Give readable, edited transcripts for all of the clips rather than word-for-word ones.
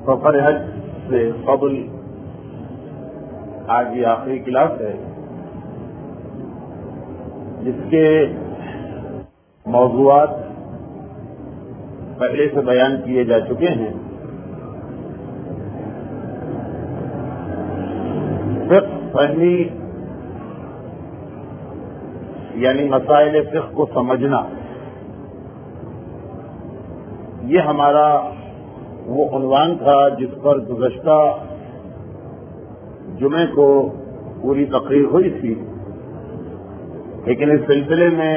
سفر حج سے قبل آج یہ آخری کلاس ہے جس کے موضوعات پہلے سے بیان کیے جا چکے ہیں. فقہ فہمی یعنی مسائل فقہ کو سمجھنا، یہ ہمارا وہ عنوان تھا جس پر گزشتہ جمعے کو پوری تقریر ہوئی تھی، لیکن اس سلسلے میں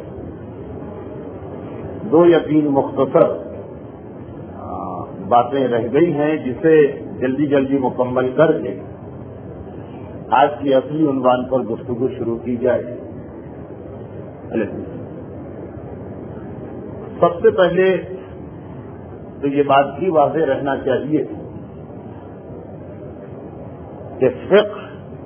2 یا 3 مختصر باتیں رہ گئی ہیں جسے جلدی جلدی مکمل کر کے آج کی اصلی عنوان پر گفتگو شروع کی جائے. سب سے پہلے تو یہ بات بھی واضح رہنا چاہیے کہ فقہ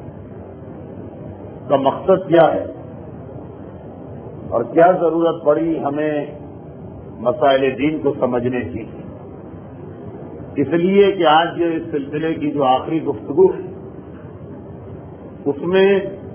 کا مقصد کیا ہے اور کیا ضرورت پڑی ہمیں مسائل دین کو سمجھنے کی. اس لیے کہ آج اس سلسلے کی جو آخری گفتگو ہے اس میں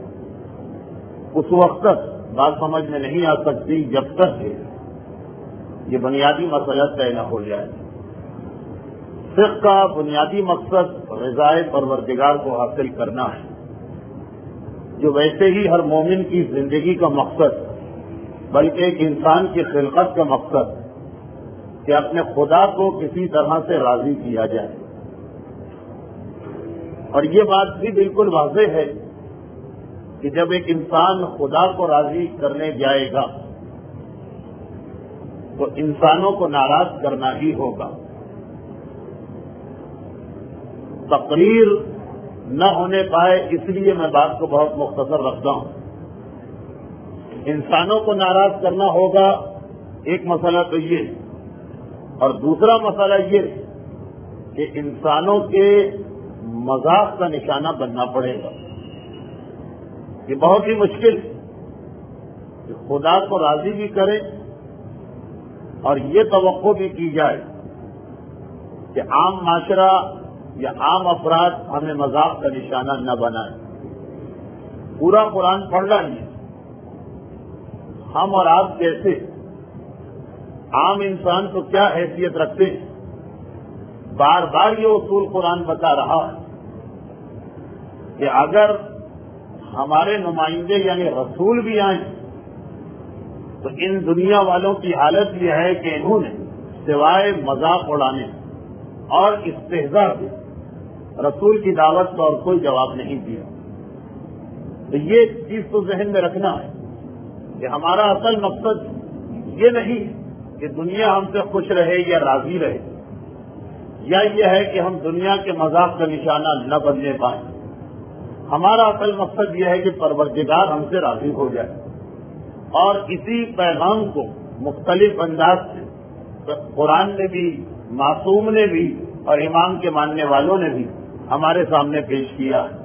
اس وقت تک بات سمجھ میں نہیں آ سکتی جب تک کہ یہ بنیادی مسئلہ طے نہ ہو جائے. فقہ کا بنیادی مقصد رضائے پروردگار کو حاصل کرنا ہے، جو ویسے ہی ہر مومن کی زندگی کا مقصد بلکہ ایک انسان کی خلقت کا مقصد کہ اپنے خدا کو کسی طرح سے راضی کیا جائے. اور یہ بات بھی بالکل واضح ہے کہ جب ایک انسان خدا کو راضی کرنے جائے گا تو انسانوں کو ناراض کرنا ہی ہوگا. تقریر نہ ہونے پائے اس لیے میں بات کو بہت مختصر رکھتا ہوں. انسانوں کو ناراض کرنا ہوگا ایک مسئلہ تو یہ، اور دوسرا مسئلہ یہ کہ انسانوں کے مذاق کا نشانہ بننا پڑے گا. یہ بہت ہی مشکل کہ خدا کو راضی بھی کرے اور یہ توقع بھی کی جائے کہ عام معاشرہ یا عام افراد ہمیں مذاق کا نشانہ نہ بنائیں. پورا قرآن پڑھنا نہیں، ہم اور آپ کیسے عام انسان تو کیا حیثیت رکھتے ہیں. بار بار یہ اصول قرآن بتا رہا ہے کہ اگر ہمارے نمائندے یعنی رسول بھی آئیں تو ان دنیا والوں کی حالت یہ ہے کہ انہوں نے سوائے مذاق اڑانے اور استہزاء سے رسول کی دعوت کا اور کوئی جواب نہیں دیا. تو یہ چیز تو ذہن میں رکھنا ہے کہ ہمارا اصل مقصد یہ نہیں کہ دنیا ہم سے خوش رہے یا راضی رہے، یا یہ ہے کہ ہم دنیا کے مذاق کا نشانہ نہ بننے پائیں. ہمارا اصل مقصد یہ ہے کہ پروردگار ہم سے راضی ہو جائے. اور اسی پیغام کو مختلف انداز سے قرآن نے بھی، معصوم نے بھی اور امام کے ماننے والوں نے بھی ہمارے سامنے پیش کیا ہے.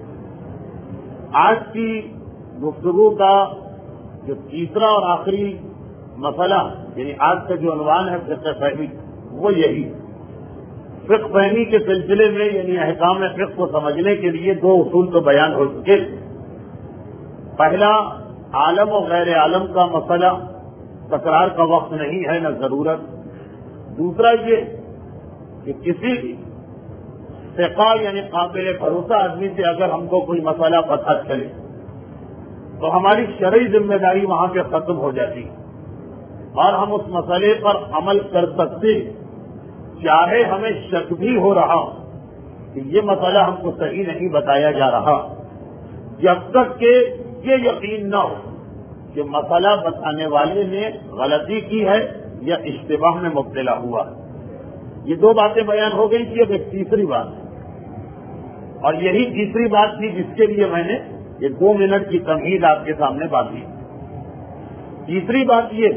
آج کی گفتگو کا جو تیسرا اور آخری مسئلہ یعنی آج کا جو عنوان ہے فقہ فہمی، وہ یہی. فقہ فہمی کے سلسلے میں یعنی احکام فقہ کو سمجھنے کے لیے 2 اصول تو بیان ہو چکے. پہلا عالم و غیر عالم کا مسئلہ، تکرار کا وقت نہیں ہے نہ ضرورت. دوسرا یہ کہ کسی ثقہ یعنی قابل بھروسہ آدمی سے اگر ہم کو کوئی مسئلہ پتہ چلے تو ہماری شرعی ذمہ داری وہاں پہ ختم ہو جاتی اور ہم اس مسئلے پر عمل کر سکتے، چاہے ہمیں شک بھی ہو رہا کہ یہ مسئلہ ہم کو صحیح نہیں بتایا جا رہا، جب تک کہ یہ یقین نہ ہو کہ مسئلہ بتانے والے نے غلطی کی ہے یا اشتباہ میں مبتلا ہوا ہے. یہ 2 باتیں بیان ہو گئی تھی. اب ایک تیسری بات ہے اور یہی تیسری بات تھی جس کے لیے میں نے یہ 2 منٹ کی تمہید آپ کے سامنے باندھی. تیسری بات یہ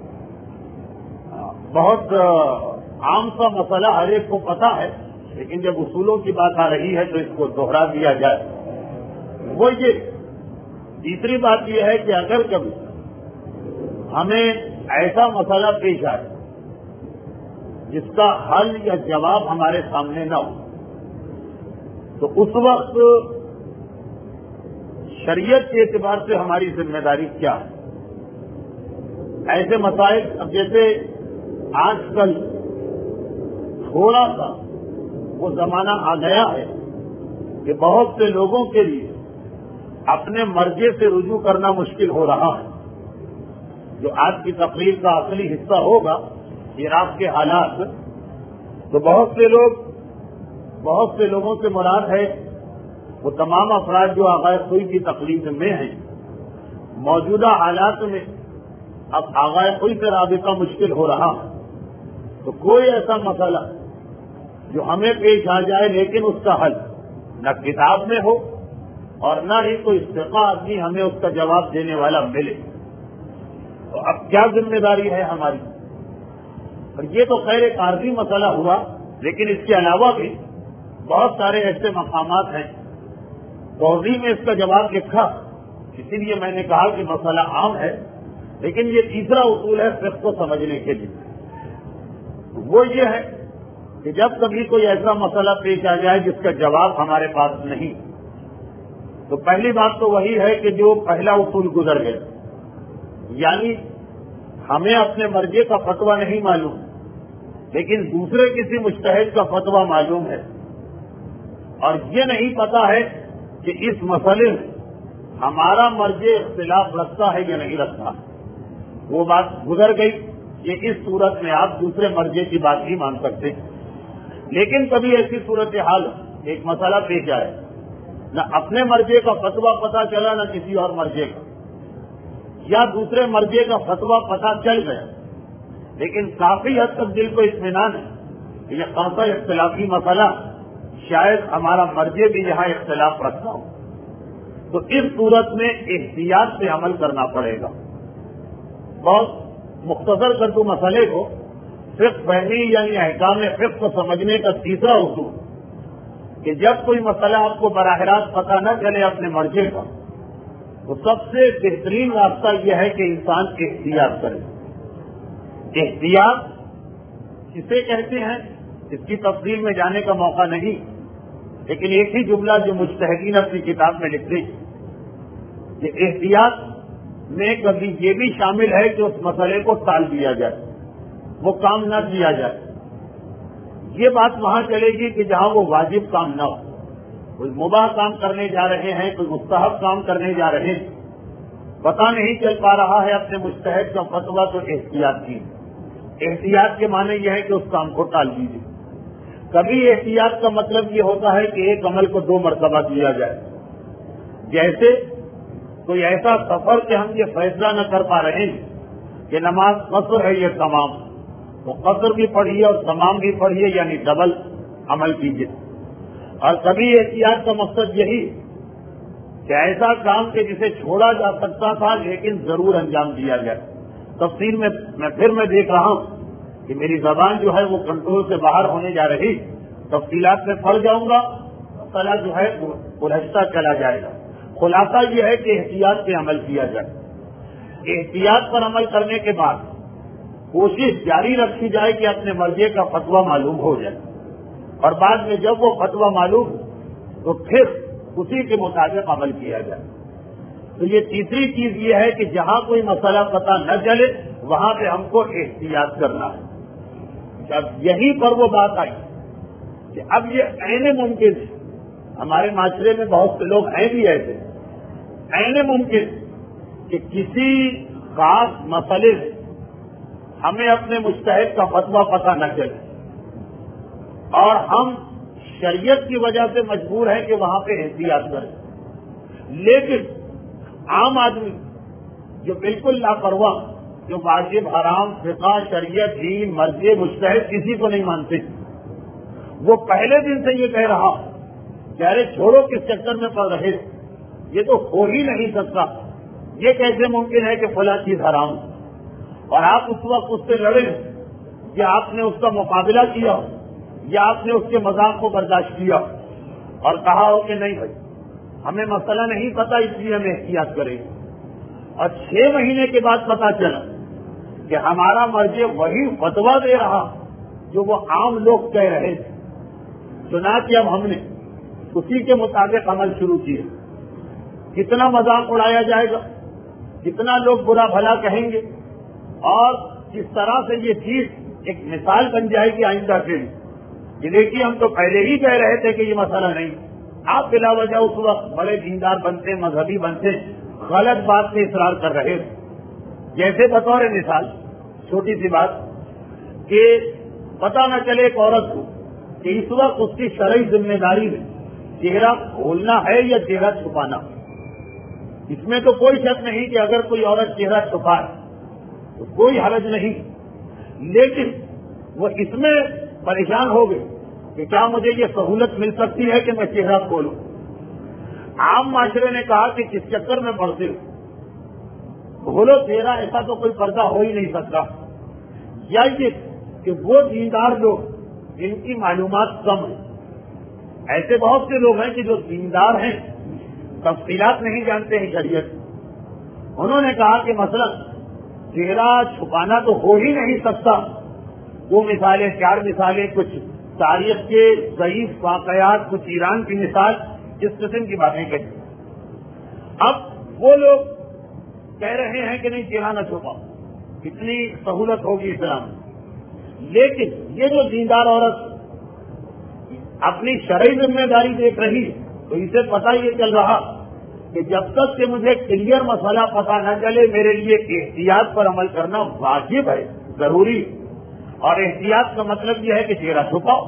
بہت عام سا مسئلہ ہر ایک کو پتا ہے، لیکن جب اصولوں کی بات آ رہی ہے تو اس کو دوہرا دیا جائے. وہ یہ تیسری بات یہ ہے کہ اگر کبھی ہمیں ایسا مسئلہ پیش آئے جس کا حل یا جواب ہمارے سامنے نہ ہو، تو اس وقت شریعت کے اعتبار سے ہماری ذمہ داری کیا ہے؟ ایسے مسائل، اب جیسے آج کل تھوڑا سا وہ زمانہ آ گیا ہے کہ بہت سے لوگوں کے لیے اپنے مرضی سے رجوع کرنا مشکل ہو رہا ہے۔ جو آج کی تقریر کا اصلی حصہ ہوگا عراق کے حالات، تو بہت سے لوگوں سے مراد ہے وہ تمام افراد جو آغائے خوئی کی تقلید میں ہیں۔ موجودہ حالات میں اب آغائے خوئی سے رابطہ مشکل ہو رہا ہے، تو کوئی ایسا مسئلہ جو ہمیں پیش آ جائے لیکن اس کا حل نہ کتاب میں ہو اور نہ ہی کوئی ثقہ آدمی ہمیں اس کا جواب دینے والا ملے، تو اب کیا ذمہ داری ہے ہماری؟ اور یہ تو خیر ایک عارضی مسئلہ ہوا، لیکن اس کے علاوہ بھی بہت سارے ایسے مقامات ہیں۔ توضیح میں اس کا جواب لکھا، اسی لیے میں نے کہا کہ مسئلہ عام ہے، لیکن یہ تیسرا اصول ہے فقہ کو سمجھنے کے لیے، وہ یہ ہے کہ جب کبھی کوئی ایسا مسئلہ پیش آ جائے جس کا جواب ہمارے پاس نہیں، تو پہلی بات تو وہی ہے کہ جو پہلا اصول گزر گیا، یعنی ہمیں اپنے مرجع کا فتویٰ نہیں معلوم لیکن دوسرے کسی مجتہد کا فتویٰ معلوم ہے، اور یہ نہیں پتا ہے کہ اس مسئلے میں ہمارا مرجع اختلاف رکھتا ہے یا نہیں رکھتا، وہ بات گزر گئی کہ اس صورت میں آپ دوسرے مرجع کی بات ہی مان سکتے ہیں۔ لیکن کبھی ایسی صورتحال ایک مسئلہ پیش آئے، نہ اپنے مرجع کا فتویٰ پتہ چلا نہ کسی اور مرجع کا، یا دوسرے مرجع کا فتویٰ پتہ چل گیا لیکن کافی حد تک دل کو اطمینان ہے کہ یہ خاصا اختلافی مسئلہ، شاید ہمارا مرجع بھی یہاں اختلاف رکھتا ہو، تو اس صورت میں احتیاط سے عمل کرنا پڑے گا۔ بہت مختصر کر دوں مسئلے کو، فقہ فہمی یعنی احکام فقہ کو سمجھنے کا تیسرا اصول کہ جب کوئی مسئلہ آپ کو براہ راست پتہ نہ چلے اپنے مرجع کا، تو سب سے بہترین راستہ یہ ہے کہ انسان احتیاط کرے۔ احتیاط کسے کہتے ہیں اس کی تفصیل میں جانے کا موقع نہیں، لیکن ایک ہی جملہ جو مجتہدین اپنی کتاب میں لکھتے ہیں کہ احتیاط میں کبھی یہ بھی شامل ہے کہ اس مسئلے کو ٹال دیا جائے، وہ کام نہ کیا جائے۔ یہ بات وہاں چلے گی کہ جہاں وہ واجب کام نہ ہو، کوئی مباح کام کرنے جا رہے ہیں، کوئی مستحب کام کرنے جا رہے ہیں، پتہ نہیں چل پا رہا ہے اپنے مجتہد کا فتویٰ، تو احتیاط کی۔ احتیاط کے معنی یہ ہے کہ اس کام کو ٹال دیجیے۔ کبھی احتیاط کا مطلب یہ ہوتا ہے کہ ایک عمل کو 2 مرتبہ کیا جائے، جیسے کوئی ایسا سفر کہ ہم یہ فیصلہ نہ کر پا رہے ہیں کہ نماز قصر ہے یہ تمام، تو قصر بھی پڑھیے اور تمام بھی پڑھیے، یعنی ڈبل عمل کیجیے۔ اور کبھی احتیاط کا مقصد یہی کہ ایسا کام کہ جسے چھوڑا جا سکتا تھا لیکن ضرور انجام دیا جائے۔ تفصیل میں میں دیکھ رہا ہوں کہ میری زبان جو ہے وہ کنٹرول سے باہر ہونے جا رہی، تفصیلات میں پڑ جاؤں گا، مسئلہ جو ہے وہ الجھتا چلا جائے گا۔ خلاصہ یہ ہے کہ احتیاط پہ عمل کیا جائے۔ احتیاط پر عمل کرنے کے بعد کوشش جاری رکھی جائے کہ اپنے مرجع کا فتویٰ معلوم ہو جائے، اور بعد میں جب وہ فتویٰ معلوم تو پھر اسی کے مطابق عمل کیا جائے۔ تو یہ تیسری چیز یہ ہے کہ جہاں کوئی مسئلہ پتہ نہ چلے وہاں پہ ہم کو احتیاط کرنا ہے۔ جب یہیں پر وہ بات آئی کہ اب یہ عین ممکن ہے، ہمارے معاشرے میں بہت سے لوگ ہیں بھی ایسے، عین ممکن کہ کسی خاص مسئلے میں ہمیں اپنے مجتہد کا فتویٰ پتہ نہ چلے اور ہم شریعت کی وجہ سے مجبور ہیں کہ وہاں پہ احتیاط کریں، لیکن عام آدمی جو بالکل لاپرواہ، جو واجب حرام فقہ شریعت دین مرجع مجتہد کسی کو نہیں مانتے، وہ پہلے دن سے یہ کہہ رہا کہ ارے چھوڑو کس چکر میں پڑ رہے، یہ تو ہو ہی نہیں سکتا، یہ کیسے ممکن ہے کہ فلاں چیز حرام، اور آپ اس وقت اس سے لڑیں یا آپ نے اس کا مقابلہ کیا یا آپ نے اس کے مذاق کو برداشت کیا اور کہا ہو کہ نہیں بھائی ہمیں مسئلہ نہیں پتا اس لیے ہم احتیاط کریں، اور 6 مہینے کے بعد پتا چلا کہ ہمارا مرجع وہی فتویٰ دے رہا جو وہ عام لوگ کہہ رہے تھے، چنانچہ اب ہم نے اسی کے مطابق عمل شروع کیا. کتنا مذاق اڑایا جائے گا، کتنا لوگ برا بھلا کہیں گے، اور کس طرح سے یہ چیز ایک مثال بن جائے گی آئندہ کے لیے کہ دیکھیے ہم تو پہلے ہی کہہ رہے تھے کہ یہ مسئلہ نہیں. آپ بلا وجہ اس وقت بڑے دیندار بنتے، مذہبی بنتے، غلط بات سے اصرار کر رہے تھے. جیسے بطور مثال چھوٹی سی بات کہ پتہ نہ چلے ایک عورت کو کہ اس وقت اس کی شرعی ذمہ داری ہے چہرہ کھولنا ہے یا چہرہ چھپانا. اس میں تو کوئی شک نہیں کہ اگر کوئی عورت چہرہ چھپائے تو کوئی حرج نہیں، لیکن وہ اس میں پریشان ہو گئے کہ کیا مجھے یہ سہولت مل سکتی ہے کہ میں چہرہ کھولوں. عام معاشرے نے کہا کہ کس چکر میں پڑتے ہو، کھولو چہرہ، ایسا تو کوئی پردہ ہو ہی نہیں سکتا. یا یہ کہ وہ دیندار لوگ جن کی معلومات کم ہیں، ایسے بہت سے لوگ ہیں کہ جو دیندار ہیں تفصیلات نہیں جانتے ہیں شریعت. انہوں نے کہا کہ مثلا چہرہ چھپانا تو ہو ہی نہیں سکتا. وہ مثالیں، 4 مثالیں، کچھ تاریخ کے ضعیف واقعات، کچھ ایران کی مثال، اس قسم کی باتیں کہی. اب وہ لوگ کہہ رہے ہیں کہ نہیں چہرہ نہ چھپاؤ، کتنی سہولت ہوگی اسلام میں. لیکن یہ جو دیندار عورت اپنی شرعی ذمہ داری دیکھ رہی تو اسے پتہ یہ چل رہا کہ جب تک کہ مجھے کلیئر مسئلہ پتہ نہ چلے میرے لیے احتیاط پر عمل کرنا واجب ہے، ضروری. اور احتیاط کا مطلب یہ ہے کہ چہرہ چھپاؤ،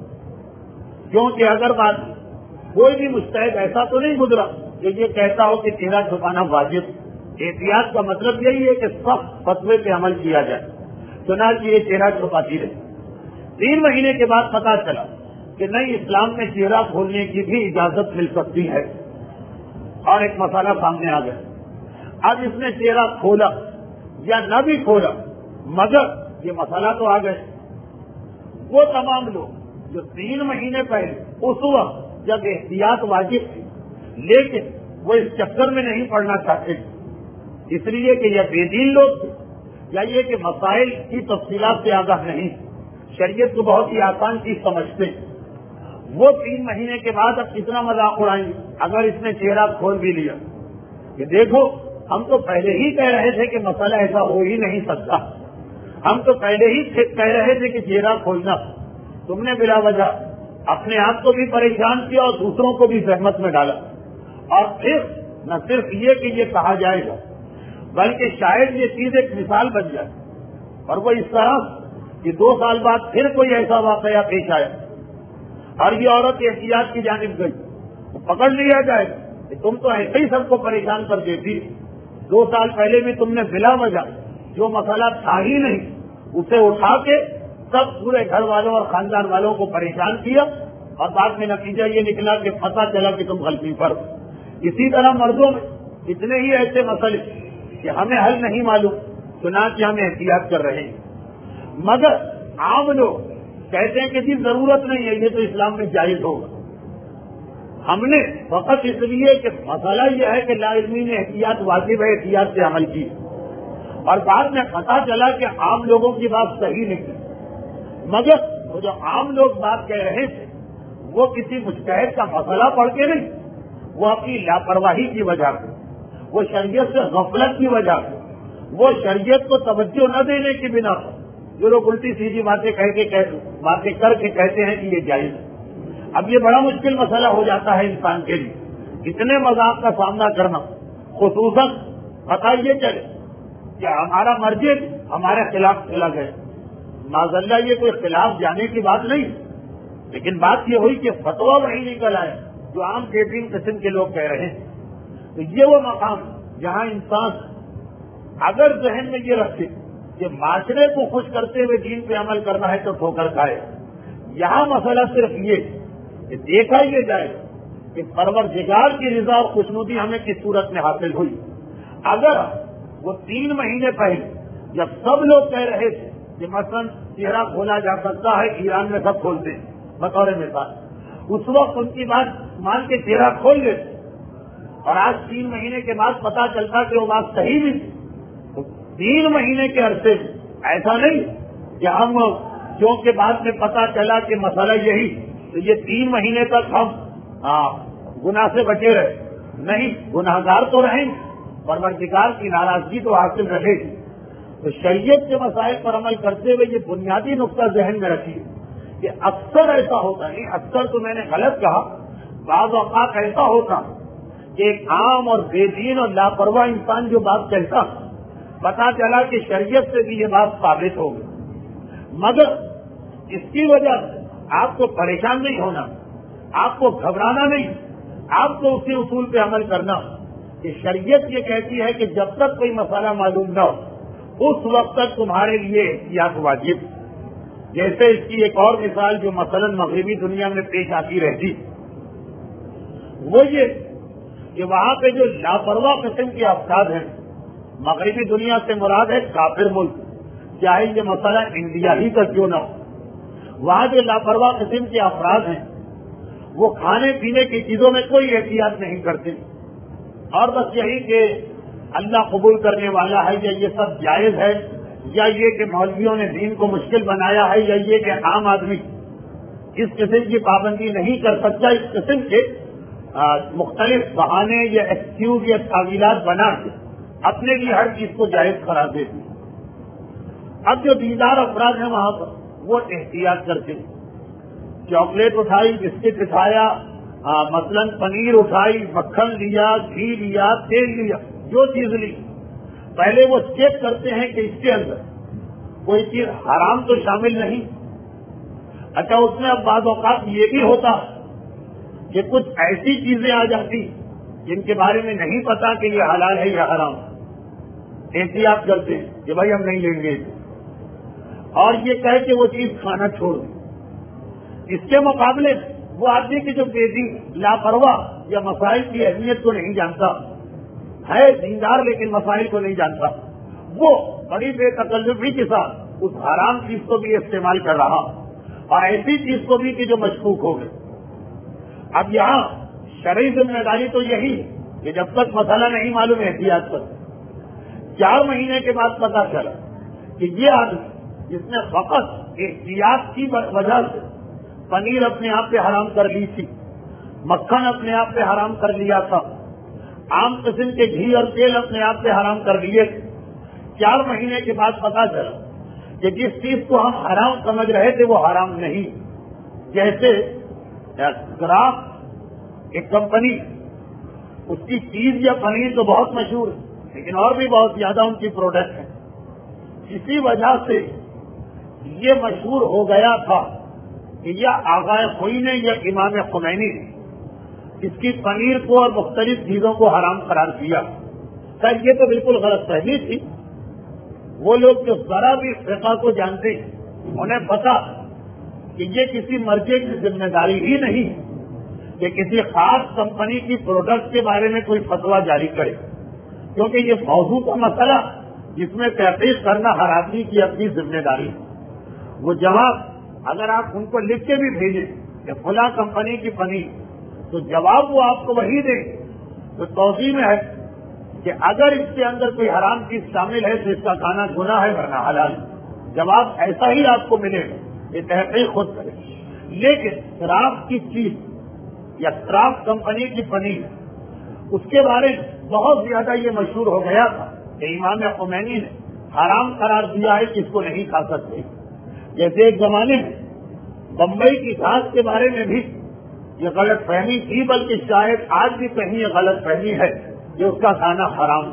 کیونکہ اگر بات کوئی بھی مجتہد ایسا تو نہیں گزرا کہ یہ کہتا ہو کہ چہرہ چھپانا واجب. احتیاط کا مطلب یہی ہے کہ سخت فتوے پہ عمل کیا جائے. چنانچہ یہ چہرہ چھپاتی رہے. 3 مہینے کے بعد پتہ چلا کہ نہیں، اسلام میں چہرہ کھولنے کی بھی اجازت مل سکتی ہے. اور ایک مسئلہ سامنے آ گیا. اب اس نے چہرہ کھولا یا نہ بھی کھولا، مگر یہ مسئلہ تو آ گئے. وہ تمام لوگ جو 3 مہینے پہلے اس وقت جب احتیاط واجب تھی لیکن وہ اس چکر میں نہیں پڑنا چاہتے تھے اس لیے کہ یہ بے دین لوگ تھے، یا یہ کہ مسائل کی تفصیلات سے آگاہ نہیں، شریعت کو بہت ہی آسان چیز سمجھتے، وہ 3 مہینے کے بعد اب کتنا مذاق اڑائیں گے اگر اس نے چہرہ کھول بھی لیا کہ دیکھو ہم تو پہلے ہی کہہ رہے تھے کہ مسئلہ ایسا ہو ہی نہیں سکتا. ہم تو پہلے ہی کہہ رہے تھے کہ چہرہ کھولنا. تم نے بلا وجہ اپنے آپ کو بھی پریشان کیا اور دوسروں کو بھی زحمت میں ڈالا. اور پھر نہ صرف یہ کہ یہ کہا جائے گا بلکہ شاید یہ چیز ایک مثال بن جائے، اور وہ اس طرح کہ 2 سال بعد پھر کوئی ایسا واقعہ پیش آیا اور یہ عورت احتیاط کی جانب گئی تو پکڑ لیا جائے گا کہ تم تو ایسے ہی سب کو پریشان کر دیتی. 2 سال پہلے بھی تم نے بلا وجہ جو مسئلہ تھا ہی نہیں اسے اٹھا کے سب پورے گھر والوں اور خاندان والوں کو پریشان کیا، اور بعد میں نتیجہ یہ نکلا کہ پتہ چلا کہ تم غلطی پر. اسی طرح مردوں میں اتنے ہی ایسے مسئلے کہ ہمیں حل نہیں معلوم، چنانچہ ہم احتیاط کر رہے ہیں. مگر عام لوگ کہتے ہیں کہ جی ضرورت نہیں ہے، یہ تو اسلام میں جائز ہوگا. ہم نے فقط اس لیے کہ مسئلہ یہ ہے کہ لا علمی میں احتیاط واجب ہے، احتیاط سے عمل کی، اور بعد میں پتہ چلا کہ عام لوگوں کی بات صحیح نہیں. مگر وہ جو عام لوگ بات کہہ رہے تھے وہ کسی مجتہد کا مسئلہ پڑھ کے نہیں، وہ اپنی لاپرواہی کی وجہ سے، وہ شریعت سے غفلت کی وجہ سے، وہ شریعت کو توجہ نہ دینے کی بنا پر جو لوگ الٹی سیدھی باتیں کر کے کہتے ہیں کہ یہ جائز ہے. اب یہ بڑا مشکل مسئلہ ہو جاتا ہے انسان کے لیے اتنے مذاق کا سامنا کرنا، خصوصاً پتہ یہ چلے کہ ہمارا مرجع ہمارے خلاف چلا گیا. معذاللہ یہ کوئی خلاف جانے کی بات نہیں، لیکن بات یہ ہوئی کہ فتویٰ وہی نکل آئے جو عام 3 قسم کے لوگ کہہ رہے ہیں. تو یہ وہ مقام جہاں انسان اگر ذہن میں یہ رکھے کہ معاشرے کو خوش کرتے ہوئے دین پہ عمل کرنا ہے تو ٹھوکر کھائے. یہاں مسئلہ صرف یہ کہ دیکھا یہ جائے کہ پروردگار کی رضا اور خوشنودی ہمیں کس صورت میں حاصل ہوئی. اگر وہ 3 مہینے پہلے جب سب لوگ کہہ رہے تھے کہ مثلا چہرہ کھولا جا سکتا ہے، ایران میں سب کھولتے ہیں بطور مثال، اس وقت ان کی بات مان کے چہرہ کھول لیتے، اور آج 3 مہینے کے بعد پتہ چلتا کہ وہ بات صحیح بھی تھی. 3 مہینے کے عرصے میں ایسا نہیں کہ ہم کیونکہ بعد میں پتا چلا کہ مسئلہ یہی، تو یہ 3 مہینے تک ہم گناہ سے بچے رہے، نہیں، گناہگار تو رہیں، پروردگار کی ناراضگی تو حاصل رہے گی۔ تو شریعت کے مسائل پر عمل کرتے ہوئے یہ بنیادی نقطہ ذہن میں رکھیے کہ اکثر ایسا ہوتا ہے، اکثر تو میں نے غلط کہا، بعض اوقات ایسا ہوتا کہ ایک عام اور بے دین اور لاپرواہ انسان جو بات کہتا، پتا چلا کہ شریعت سے بھی یہ بات ثابت ہو گئی، مگر اس کی وجہ سے آپ کو پریشان نہیں ہونا، آپ کو گھبرانا نہیں، آپ کو اسی اصول پہ عمل کرنا کہ شریعت یہ کہتی ہے کہ جب تک کوئی مسئلہ معلوم نہ ہو اس وقت تک تمہارے لیے احتیاط واجب۔ جیسے اس کی ایک اور مثال جو مثلاً مغربی دنیا میں پیش آتی رہتی، وہ یہ کہ وہاں پہ جو لاپرواہ قسم کے افراد ہیں، مغربی دنیا سے مراد ہے کافر ملک، چاہے یہ مسئلہ انڈیا ہی کا کیوں نہ ہو، وہاں جو لاپرواہ قسم کے افراد ہیں وہ کھانے پینے کی چیزوں میں کوئی احتیاط نہیں کرتے، اور بس یہی کہ اللہ قبول کرنے والا ہے، یا یہ سب جائز ہے، یا یہ کہ مولویوں نے دین کو مشکل بنایا ہے، یا یہ کہ عام آدمی اس قسم کی پابندی نہیں کر سکتا، اس قسم کے مختلف بہانے یا ایکسکیوز یا تعویلات بنا کے اپنے لیے ہر چیز کو جائز قرار دیتے۔ اب جو دیندار افراد ہیں وہاں پر وہ احتیاط کرتے ہیں، چاکلیٹ اٹھائی، بسکٹ اٹھایا، مثلاً پنیر اٹھائی، مکھن لیا، گھی لیا، تیل لیا، جو چیز لی، پہلے وہ چیک کرتے ہیں کہ اس کے اندر کوئی چیز حرام تو شامل نہیں۔ اچھا، اس میں اب بعض اوقات یہ بھی ہوتا کہ کچھ ایسی چیزیں آ جاتی جن کے بارے میں نہیں پتا کہ یہ حلال ہے یا حرام، احتیاط کرتے ہیں کہ بھائی ہم نہیں لیں گے، اور یہ کہہ کے وہ چیز کھانا چھوڑ دیں۔ اس کے مقابلے وہ آدمی کی جو بے دین، لاپرواہ یا مسائل کی اہمیت کو نہیں جانتا ہے، دیندار لیکن مسائل کو نہیں جانتا، وہ بڑی بے تکلفی کے ساتھ اس حرام چیز کو بھی استعمال کر رہا، اور ایسی چیز کو بھی کہ جو مشکوک ہو گئے۔ اب یہاں شرعی ذمہ داری تو یہی کہ جب تک مسئلہ نہیں معلوم احتیاط کر۔ 4 مہینے کے بعد پتا چلا کہ یہ آدمی جس نے فقط احتیاط کی وجہ سے پنیر اپنے آپ پہ حرام کر لی تھی، مکھن اپنے آپ پہ حرام کر لیا تھا، عام قسم کے گھی اور تیل اپنے آپ پہ حرام کر لیے، 4 مہینے کے بعد پتا چلا کہ جس چیز کو ہم حرام سمجھ رہے تھے وہ حرام نہیں۔ جیسے گراف ایک کمپنی، اس کی چیز یا پنیر تو بہت مشہور ہے، لیکن اور بھی بہت زیادہ ان کی پروڈکٹ ہے، اسی وجہ سے یہ مشہور ہو گیا تھا کہ یا آغا خوئی نے یا امام خمینی نے اس کی پنیر کو اور مختلف چیزوں کو حرام قرار دیا۔ سر یہ تو بالکل غلط فہمی تھی۔ وہ لوگ جو ذرا بھی فقہ کو جانتے ہیں انہیں پتا کہ یہ کسی مرجع کی ذمہ داری ہی نہیں کہ کسی خاص کمپنی کی پروڈکٹ کے بارے میں کوئی فتویٰ جاری کرے، کیونکہ یہ موضوع کا مسئلہ جس میں تحقیق کرنا ہر آدمی کی اپنی ذمہ داری ہے۔ وہ جواب اگر آپ ان کو لکھ کے بھی بھیجیں کہ فلاں کمپنی کی پنیر، تو جواب وہ آپ کو وہی دیں۔ تو توضیح میں ہے کہ اگر اس کے اندر کوئی حرام چیز شامل ہے تو اس کا کھانا گناہ ہے ورنہ حلال۔ جواب ایسا ہی آپ کو ملے گا، یہ تحقیق خود کرے۔ لیکن شراب کی چیز یا شراب کمپنی کی پنیر، اس کے بارے میں بہت زیادہ یہ مشہور ہو گیا تھا کہ امام خمینی نے حرام قرار دیا ہے کہ اس کو نہیں کھا سکتے۔ جیسے ایک زمانے میں بمبئی کی گھاس کے بارے میں بھی یہ غلط فہمی تھی، بلکہ شاید آج بھی کہیں یہ غلط فہمی ہے کہ اس کا کھانا حرام۔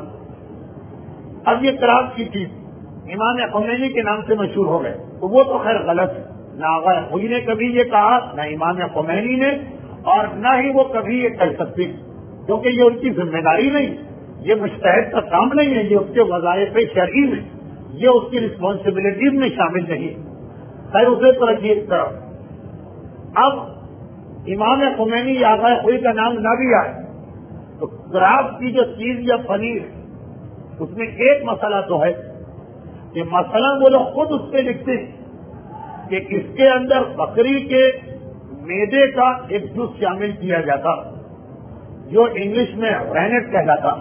اب یہ شراب کی چیز امام خمینی کے نام سے مشہور ہو گئے، تو وہ تو خیر غلط ہے، نہ آغا خوئی نے کبھی یہ کہا، نہ امام خمینی نے، اور نہ ہی وہ کبھی یہ کہہ سکتے، کیونکہ یہ ان کی ذمہ داری نہیں، یہ مجتہد کا کام نہیں ہے، یہ اس کے وظائف شرعی میں، یہ اس کی رسپانسبلٹیز میں شامل نہیں۔ خیر اسے تو رکھیے ایک طرف۔ اب امام خمینی یا آغا خوئی کا نام نہ بھی آئے تو شراب کی جو چیز یا پنیر، اس میں ایک مسئلہ تو ہے کہ مثلا وہ لوگ خود اس پہ لکھتے ہیں کہ اس کے اندر بکری کے میدے کا ایک جوس شامل کیا جاتا جو انگلش میں رینٹ کہلاتا۔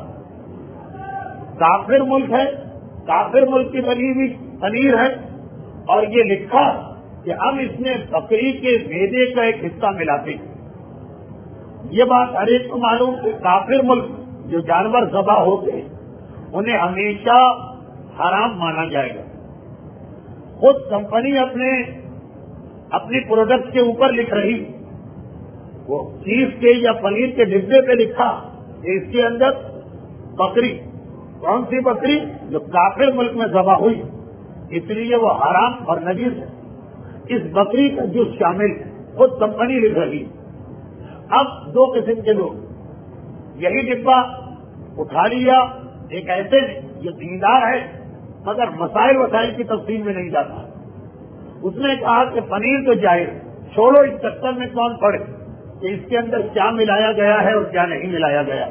کافر ملک ہے، کافر ملک کی بنی ہوئی پنیر ہے، اور یہ لکھا کہ ہم اس میں بکری کے میدے کا ایک حصہ ملاتے ہیں. یہ بات ہر ایک کو معلوم کہ کافر ملک جو جانور ذبح ہوتے ہیں انہیں ہمیشہ حرام مانا جائے گا. خود کمپنی اپنی پروڈکٹ کے اوپر لکھ رہی, وہ چیز کے یا پنیر کے ڈبے پہ لکھا کہ اس کے اندر بکری, کون سی بکری؟ جو کافر ملک میں ذبح ہوئی, اس لیے وہ حرام اور نجس ہے. اس بکری کا جوس شامل خود کمپنی لکھ رہی. اب دو قسم کے لوگ یہی ڈبہ اٹھا لیا, ایک ایسے جو دیندار ہے مگر مسائل وسائل کی تفصیل میں نہیں جاتا, اس نے کہا کہ پنیر تو جائے, چھوڑو اس چکر میں کون پڑے کہ اس کے اندر کیا ملایا گیا ہے اور کیا نہیں ملایا گیا.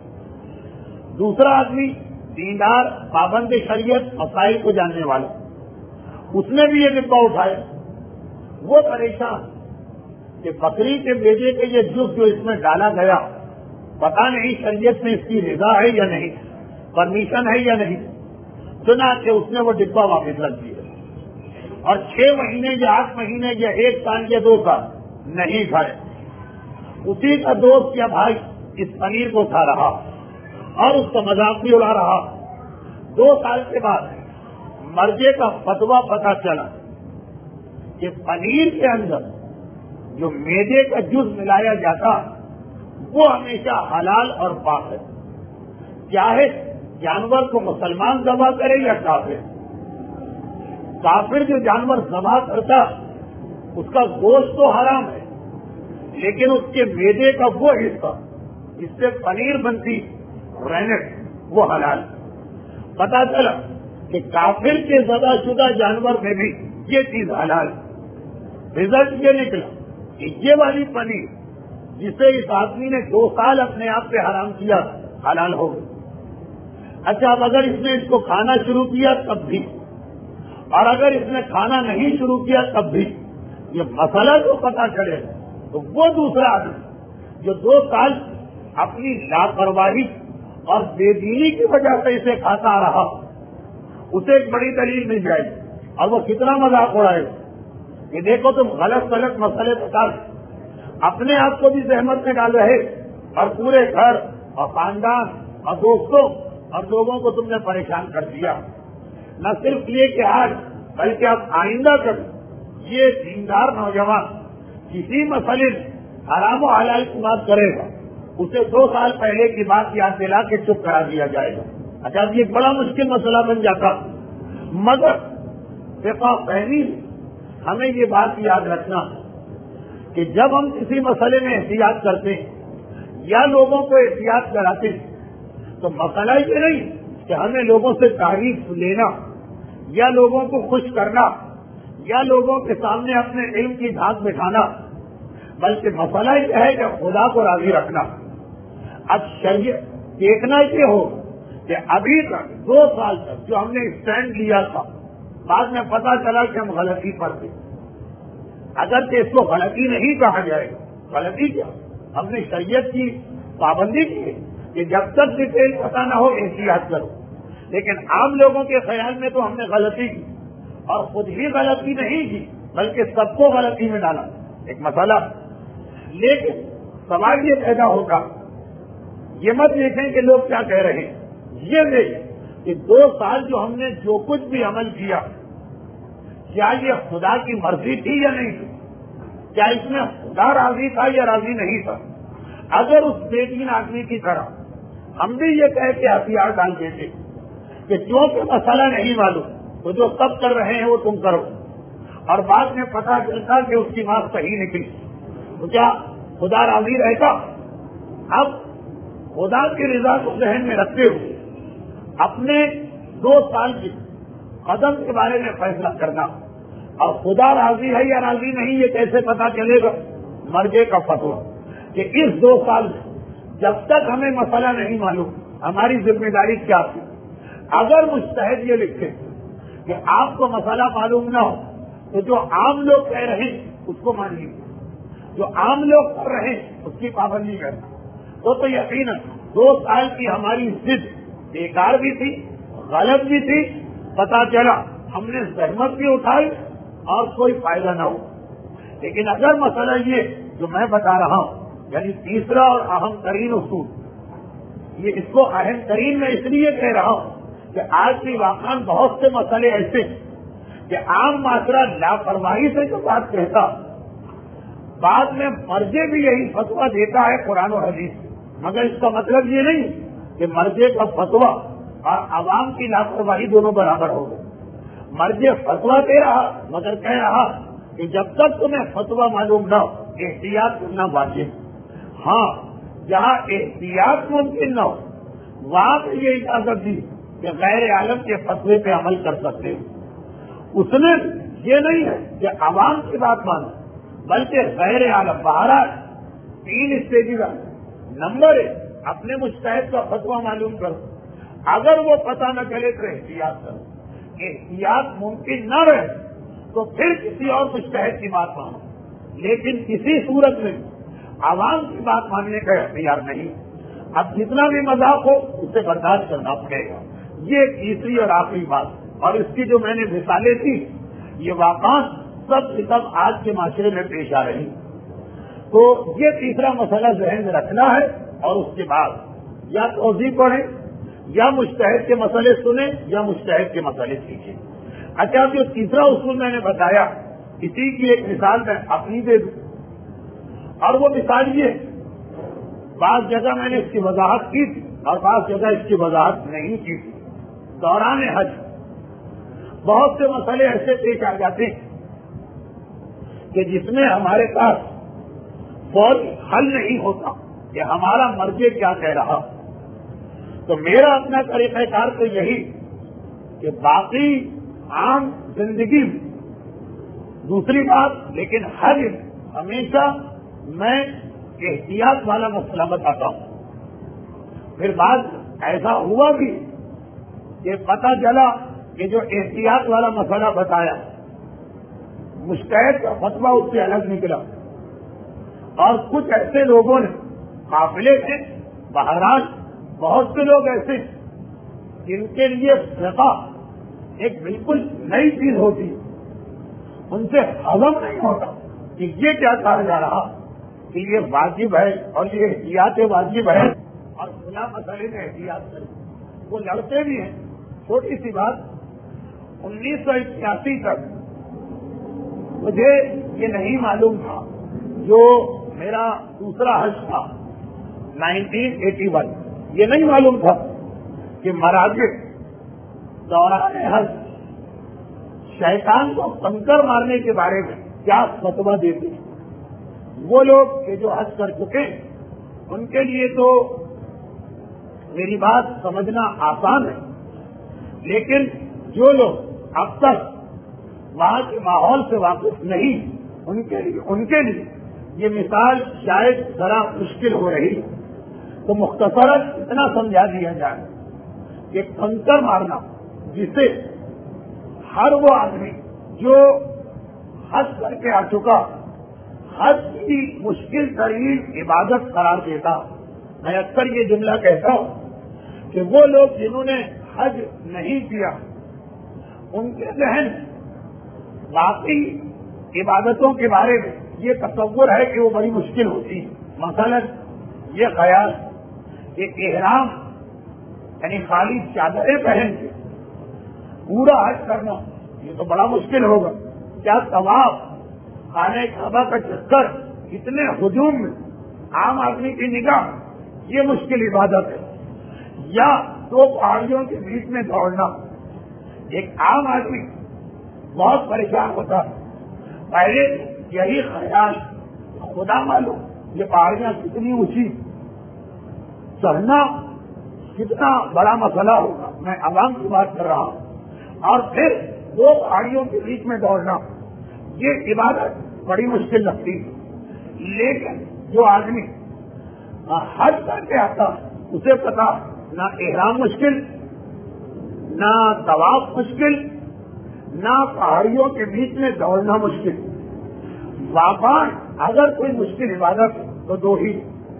دوسرا آدمی دیندار, پابند شریعت, مسائل کو جاننے والا, اس نے بھی یہ ڈبہ اٹھایا. وہ پریشان کہ بکری کے بیٹے کے یہ جوس جو اس میں ڈالا گیا پتہ نہیں شریعت میں اس کی رضا ہے یا نہیں, پرمیشن ہے یا نہیں. چنانچہ اس نے وہ ڈبہ واپس رکھ دیا اور 6 مہینے یا 8 مہینے یا 1 سال یا 2 سال نہیں کھائے. اسی کا دوست یا بھائی اس پنیر کو کھا رہا اور اس کا مذاق بھی اڑا رہا. 2 سال کے بعد مرجے کا فتویٰ پتہ چلا کہ پنیر کے اندر جو میدے کا جوس ملایا جاتا وہ ہمیشہ حلال اور پاک ہے. چاہے جانور کو مسلمان ذبح کرے یا کافر. کافر جو جانور ذبح کرتا اس کا گوشت تو حرام ہے, لیکن اس کے میدے کا وہ حصہ جس سے پنیر بنتی رینٹ وہ حلال. پتا چلا کہ کافر کے ذبح شدہ جانور میں بھی یہ چیز حلال. رزلٹ یہ نکلا کہ یہ والی پنیر جسے اس آدمی نے 2 سال اپنے آپ پہ حرام کیا حلال ہو گئی. اچھا, اب اگر اس نے اس کو کھانا شروع کیا تب بھی, اور اگر اس نے کھانا نہیں شروع کیا تب بھی, یہ مسئلہ جو پتا چلے تو وہ دوسرا آدمی جو 2 سال اپنی لاپرواہی اور بے دینی کی وجہ سے اسے کھاتا رہا اسے ایک بڑی دلیل مل جائے گی اور وہ کتنا مذاق اڑائے گا کہ دیکھو تم غلط مسئلے بتا اپنے آپ کو بھی زحمت میں ڈال رہے اور پورے گھر اور خاندان اور دوستوں اور لوگوں کو تم نے پریشان کر دیا. نہ صرف یہ کہ آج بلکہ اب آئندہ تک یہ دیندار نوجوان کسی مسئلے میں حرام و حلال کی بات کرے گا اسے 2 سال پہلے کی بات یاد دلا کے چپ کرا دیا جائے گا. اچھا, یہ ایک بڑا مشکل مسئلہ بن جاتا, مگر فقہ فہمی ہمیں یہ بات یاد رکھنا کہ جب ہم کسی مسئلے میں احتیاط کرتے ہیں یا لوگوں کو احتیاط کراتے ہیں تو مسئلہ یہ نہیں کہ ہمیں لوگوں سے تعریف لینا یا لوگوں کو خوش کرنا یا لوگوں کے سامنے اپنے علم کی دھاک بٹھانا, بلکہ مسئلہ یہ ہے کہ خدا کو راضی رکھنا. اب شریعت دیکھنا یہ ہو کہ ابھی تک 2 سال تک جو ہم نے اسٹینڈ لیا تھا بعد میں پتا چلا کہ ہم غلطی پر تھے. اگر کہ اس کو غلطی نہیں کہا جائے گا, غلطی کیا, ہم نے شریعت کی پابندی کی ہے کہ جب تک ڈیٹیل پتا نہ ہو احتیاط کرو. لیکن عام لوگوں کے خیال میں تو ہم نے غلطی کی اور خود ہی غلطی نہیں کی بلکہ سب کو غلطی میں ڈالا, ایک مسئلہ. لیکن سوال یہ پیدا ہوگا, یہ مت دیکھیں کہ لوگ کیا کہہ رہے ہیں, یہ دیکھیں کہ 2 سال جو ہم نے جو کچھ بھی عمل کیا کیا یہ خدا کی مرضی تھی یا نہیں تھی, کیا اس میں خدا راضی تھا یا راضی نہیں تھا. اگر اس بے دین آدمی کی طرح ہم بھی یہ کہہ کے ہتھیار ڈال دیتے کہ کیونکہ مسئلہ نہیں معلوم تو جو سب کر رہے ہیں وہ تم کرو, اور بعد میں پتا چلتا کہ اس کی بات صحیح نکلی, تو کیا خدا راضی رہتا. اب خدا کی رضا کو ذہن میں رکھتے ہوئے اپنے 2 سال کی قدم کے بارے میں فیصلہ کرنا, اور خدا راضی ہے یا راضی نہیں یہ کیسے پتا چلے گا. مرجے کا فتویٰ کہ اس 2 سال میں جب تک ہمیں مسئلہ نہیں معلوم ہماری ذمہ داری کیا تھی. اگر مجتہد یہ لکھے کہ آپ کو مسئلہ معلوم نہ ہو تو جو عام لوگ کہہ رہے ہیں اس کو مان لیجیے, جو عام لوگ کر رہے ہیں اس کی پابندی کرنا, تو یقیناً 2 سال کی ہماری ضد بیکار بھی تھی, غلط بھی تھی. پتا چلا ہم نے زحمت بھی اٹھائی اور کوئی فائدہ نہ ہو. لیکن اگر مسئلہ یہ جو میں بتا رہا ہوں یعنی تیسرا اور اہم ترین اصول, یہ اس کو اہم ترین میں اس لیے کہہ رہا ہوں کہ آج بھی واقعاً بہت سے مسئلے ایسے کہ عام معاشرہ لاپرواہی سے جو بات کہتا بعد میں مرجع بھی یہی فتویٰ دیتا ہے قرآن و حدیث, مگر اس کا مطلب یہ نہیں کہ مرجع کا فتویٰ اور عوام کی لاپرواہی دونوں برابر ہو گئے. مرجع فتویٰ دے رہا مگر کہہ رہا کہ جب تک تمہیں فتویٰ معلوم نہ ہو احتیاط کرنا واجب. ہاں جہاں احتیاط ممکن نہ ہو وہاں پہ یہ اجازت دی کہ غیر عالم کے فتوے پہ عمل کر سکتے ہو. اس نے یہ نہیں ہے کہ عوام کی بات مانو بلکہ غیر عالم بہرحال 3 اسٹیجز. نمبر 1 اپنے مجتہد کا فتویٰ معلوم کرو, اگر وہ پتہ نہ چلے تو احتیاط کرو, احتیاط ممکن نہ رہے تو پھر کسی اور مجتہد کی بات مانو, لیکن کسی صورت میں عوام کی بات ماننے کا اختیار نہیں. اب جتنا بھی مذاق ہو اسے برداشت کرنا پڑے گا. یہ تیسری اور آخری بات, اور اس کی جو میں نے مثالیں تھی یہ واقعہ سب آج کے معاشرے میں پیش آ رہی. تو یہ تیسرا مسئلہ ذہن میں رکھنا ہے, اور اس کے بعد یا توضیح پڑھیں یا مجتہد کے مسئلے سنیں یا مجتہد کے مسئلے سیکھیں. اچھا جو تیسرا اصول میں نے بتایا اسی کی ایک مثال میں اپنی دے دوں, اور وہ مثال یہ بعض جگہ میں نے اس کی وضاحت کی تھی اور بعض جگہ اس کی وضاحت نہیں کی تھی. دوران حج بہت سے مسئلے ایسے پیش آ جاتے ہیں کہ جس میں ہمارے پاس فوری حل نہیں ہوتا کہ ہمارا مرجع کیا کہہ رہا. تو میرا اپنا طریقہ کار تو یہی کہ باقی عام زندگی میں دوسری بات, لیکن حج ہمیشہ میں احتیاط والا مسئلہ بتاتا ہوں. پھر بعد ایسا ہوا بھی کہ پتہ چلا کہ جو احتیاط والا مسئلہ بتایا مجتہد کا فتویٰ اس سے الگ نکلا, اور کچھ ایسے لوگوں نے قافلے تھے. بہرحال بہت سے لوگ ایسے جن کے لیے فقہ ایک بالکل نئی چیز ہوتی ہے, ان سے ہضم نہیں ہوتا کہ یہ کیا کہا جا رہا کہ یہ واجب ہے اور یہ احتیاط واجب ہے اور کھلا مسئلے میں احتیاط کریں. وہ لڑتے بھی ہیں. چھوٹی سی بات, 1981 تک مجھے یہ نہیں معلوم تھا, جو میرا دوسرا حج تھا 1981 یہ نہیں معلوم تھا کہ مراجع دوران حج شیطان کو کنکر مارنے کے بارے میں کیا فتویٰ دیتے ہیں. وہ لوگ کہ جو حج کر چکے ان کے لیے تو میری بات سمجھنا آسان ہے, لیکن جو لوگ اب تک وہاں کے ماحول سے واقف نہیں ان کے لیے یہ مثال شاید ذرا مشکل ہو رہی. تو مختصراً اتنا سمجھا دیا جائے کہ کنکر مارنا جسے ہر وہ آدمی جو حج کر کے آ چکا حج کی مشکل ترین عبادت قرار دیتا. میں اکثر یہ جملہ کہتا ہوں کہ وہ لوگ جنہوں نے حج نہیں کیا ان کے ذہن باقی عبادتوں کے بارے میں یہ تصور ہے کہ وہ بڑی مشکل ہوتی ہے. مثلا یہ خیال کہ احرام یعنی خالی چادریں پہن کے پورا حج کرنا یہ تو بڑا مشکل ہوگا. کیا طواف خانہ کعبہ کا چکر اتنے ہجوم میں عام آدمی کی نگاہ یہ مشکل عبادت ہے. یا 2 پہاڑیوں کے بیچ میں دوڑنا ایک عام آدمی بہت پریشان ہوتا ہے. پہلے یہی خیال خدا معلوم یہ پہاڑیاں کتنی اونچی چڑھنا کتنا بڑا مسئلہ ہوگا. میں عوام کی بات کر رہا ہوں. اور پھر 2 پہاڑیوں کے بیچ میں دوڑنا یہ عبادت بڑی مشکل لگتی. لیکن جو آدمی حج کر کے آتا اسے پتا نہ احرام مشکل, نہ طواف مشکل, نہ پہاڑیوں کے بیچ میں دوڑنا مشکل. واقعاً اگر کوئی مشکل عبادت تو 2 ہی,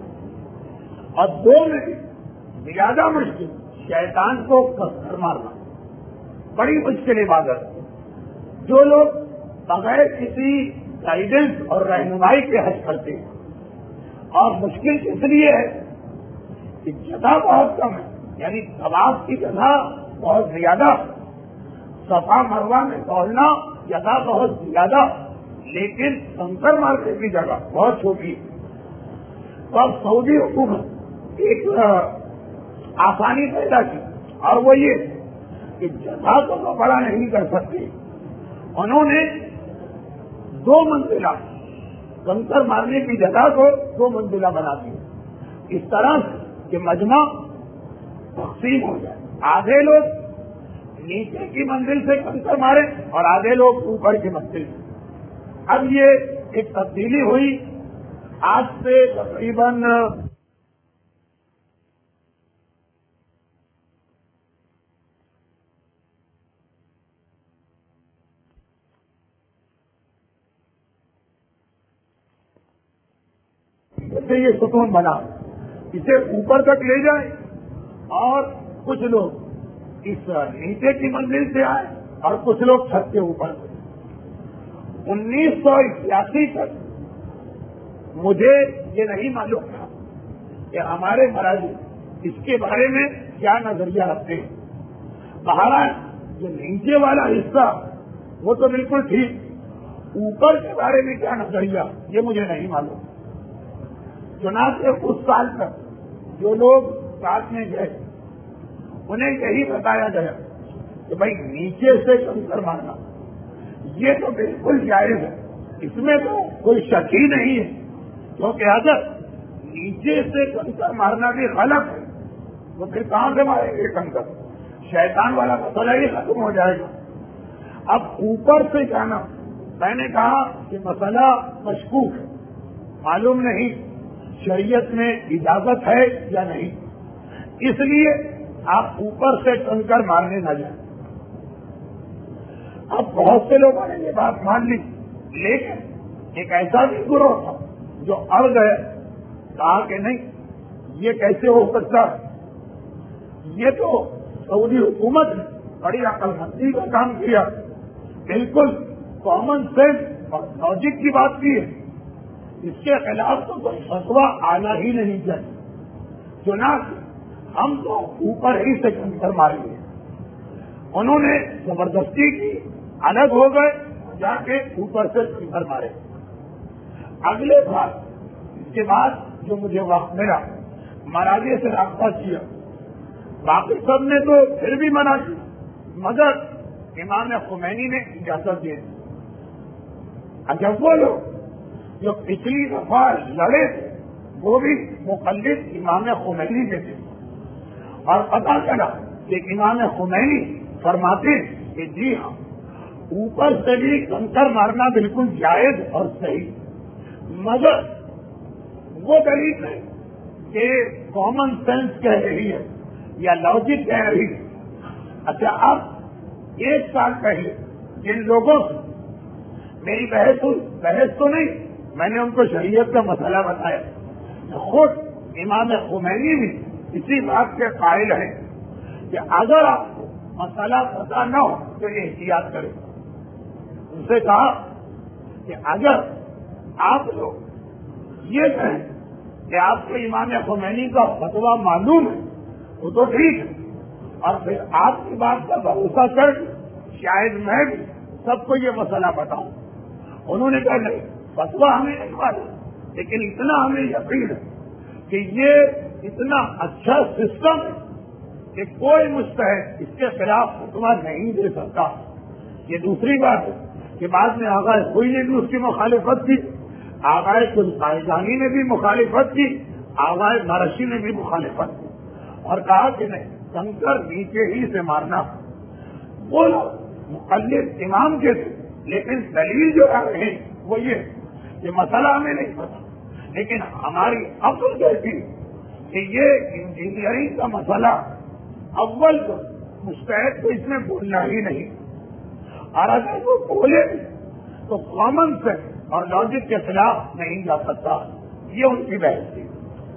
اور 2 میں زیادہ مشکل شیطان کو کسر مارنا بڑی مشکل عبادت. جو لوگ بغیر کسی گائیڈنس اور رہنمائی کے حج کرتے ہیں. اور مشکل اس لیے ہے کہ جگہ بہت کم ہے، یعنی طواف کی جگہ بہت زیادہ، صفا مروہ میں دوڑنا جگہ بہت زیادہ، لیکن کنکر مارنے کی جگہ بہت چھوٹی ہے. تو اب سعودی حکومت ایک آسانی پیدا کی، اور وہ یہ کہ جگہ کو تو بڑا نہیں کر سکتے، انہوں نے 2 منزلہ کنکر مارنے کی جگہ کو 2 منزلہ بنا دی، اس طرح کہ مجمع تقسیم ہو جائے. آدھے لوگ نیچے کی منزل سے کنکر مارے اور آدھے لوگ اوپر کی منزل سے. اب یہ ایک تبدیلی ہوئی آج سے تقریباً یہ ستون بنا، اسے اوپر تک لے جائیں اور کچھ لوگ اس نیچے کی منزل سے آئے اور کچھ لوگ چھت کے اوپر سے. 1981 تک مجھے یہ نہیں معلوم تھا کہ ہمارے مراجع اس کے بارے میں کیا نظریہ رکھتے ہیں. بہرحال جو نیچے والا حصہ وہ تو بالکل ٹھیک، اوپر کے بارے میں کیا نظریہ یہ مجھے نہیں معلوم. چنانچہ اس سال تک جو لوگ ساتھ میں گئے انہیں یہی بتایا گیا کہ بھائی نیچے سے کنکر مارنا یہ تو بالکل جائز ہے، اس میں تو کوئی شک ہی نہیں ہے، کیونکہ اگر نیچے سے کنکر مارنا بھی غلط ہے تو پھر کہاں سے ماریں گے کنکر؟ شیطان والا مسئلہ ہی ختم ہو جائے گا. اب اوپر سے جانا میں نے کہا کہ مسئلہ مشکوک ہے، معلوم نہیں شریعت میں اجازت ہے یا نہیں، اس لیے آپ اوپر سے کنکر مارنے نہ جائیں. اب بہت سے لوگوں نے یہ بات مان لی، لیکن ایک ایسا بھی گروہ تھا جو اڑ گئے، کہا کہ نہیں یہ کیسے ہو سکتا، یہ تو سعودی حکومت نے بڑی عقل مندی کا کام کیا، بالکل کامن سینس اور لاجک کی بات کی ہے، اس کے خلاف تو کوئی فتویٰ آنا ہی نہیں چاہیے. چنانچہ ہم تو اوپر ہی سے کنکر ماریں گے. انہوں نے زبردستی کی، الگ ہو گئے، جا کے اوپر سے کنکر مارے. اگلے سال اس کے بعد جو مجھے وقت ملا مراجع سے رابطہ کیا، باقی سب نے تو پھر بھی منع کی، مگر امام خمینی نے اجازت دی. جب وہ لوگ جو پچھلی دفعہ لڑے تھے وہ بھی مقلد امام خمینی کے تھے، اور پتہ چلا کہ امام خمینی فرماتے کہ جی ہاں اوپر سے بھی کنکر مارنا بالکل جائز اور صحیح، مگر وہ دلیل ہے کہ کامن سینس کہہ رہی ہے یا لاجک کہہ رہی ہے. اچھا اب 1 سال پہلے جن لوگوں سے میری بحث تو نہیں، میں نے ان کو شریعت کا مسئلہ بتایا، خود امام خمینی بھی اسی بات کے قائل ہیں کہ اگر آپ کو مسئلہ پتا نہ ہو تو یہ احتیاط کریں. ان سے کہا کہ اگر آپ لوگ یہ کہیں کہ آپ کو امام خمینی کا فتویٰ معلوم ہے وہ تو ٹھیک ہے، اور پھر آپ کی بات کا بھروسہ کر شاید میں بھی سب کو یہ مسئلہ بتاؤں. انہوں نے کہا نہیں، فتویٰ ہمیں نہیں معلوم، لیکن اتنا ہمیں یقین ہے کہ یہ اتنا اچھا سسٹم ہے کہ کوئی مجتہد اس کے خلاف فتویٰ نہیں دے سکتا. یہ دوسری بات ہے کہ بعد میں آغا کوئی نے بھی اس کی مخالفت کی، آغا قائدانی نے بھی مخالفت کی، آغا مرشی نے بھی مخالفت کی، اور کہا کہ نہیں کنکر نیچے ہی سے مارنا. وہ مقلد امام کے تھے، لیکن دلیل جو آ رہے ہیں وہ یہ کہ مسئلہ ہمیں نہیں پتا، لیکن ہماری عقل کہتی کہ یہ انجینئرنگ کا مسئلہ اول تو مستحد کو اس میں بولنا ہی نہیں، اور اگر وہ بولے تو کامن سینس اور لاجک کے خلاف نہیں جا سکتا. یہ ان کی بحث تھی.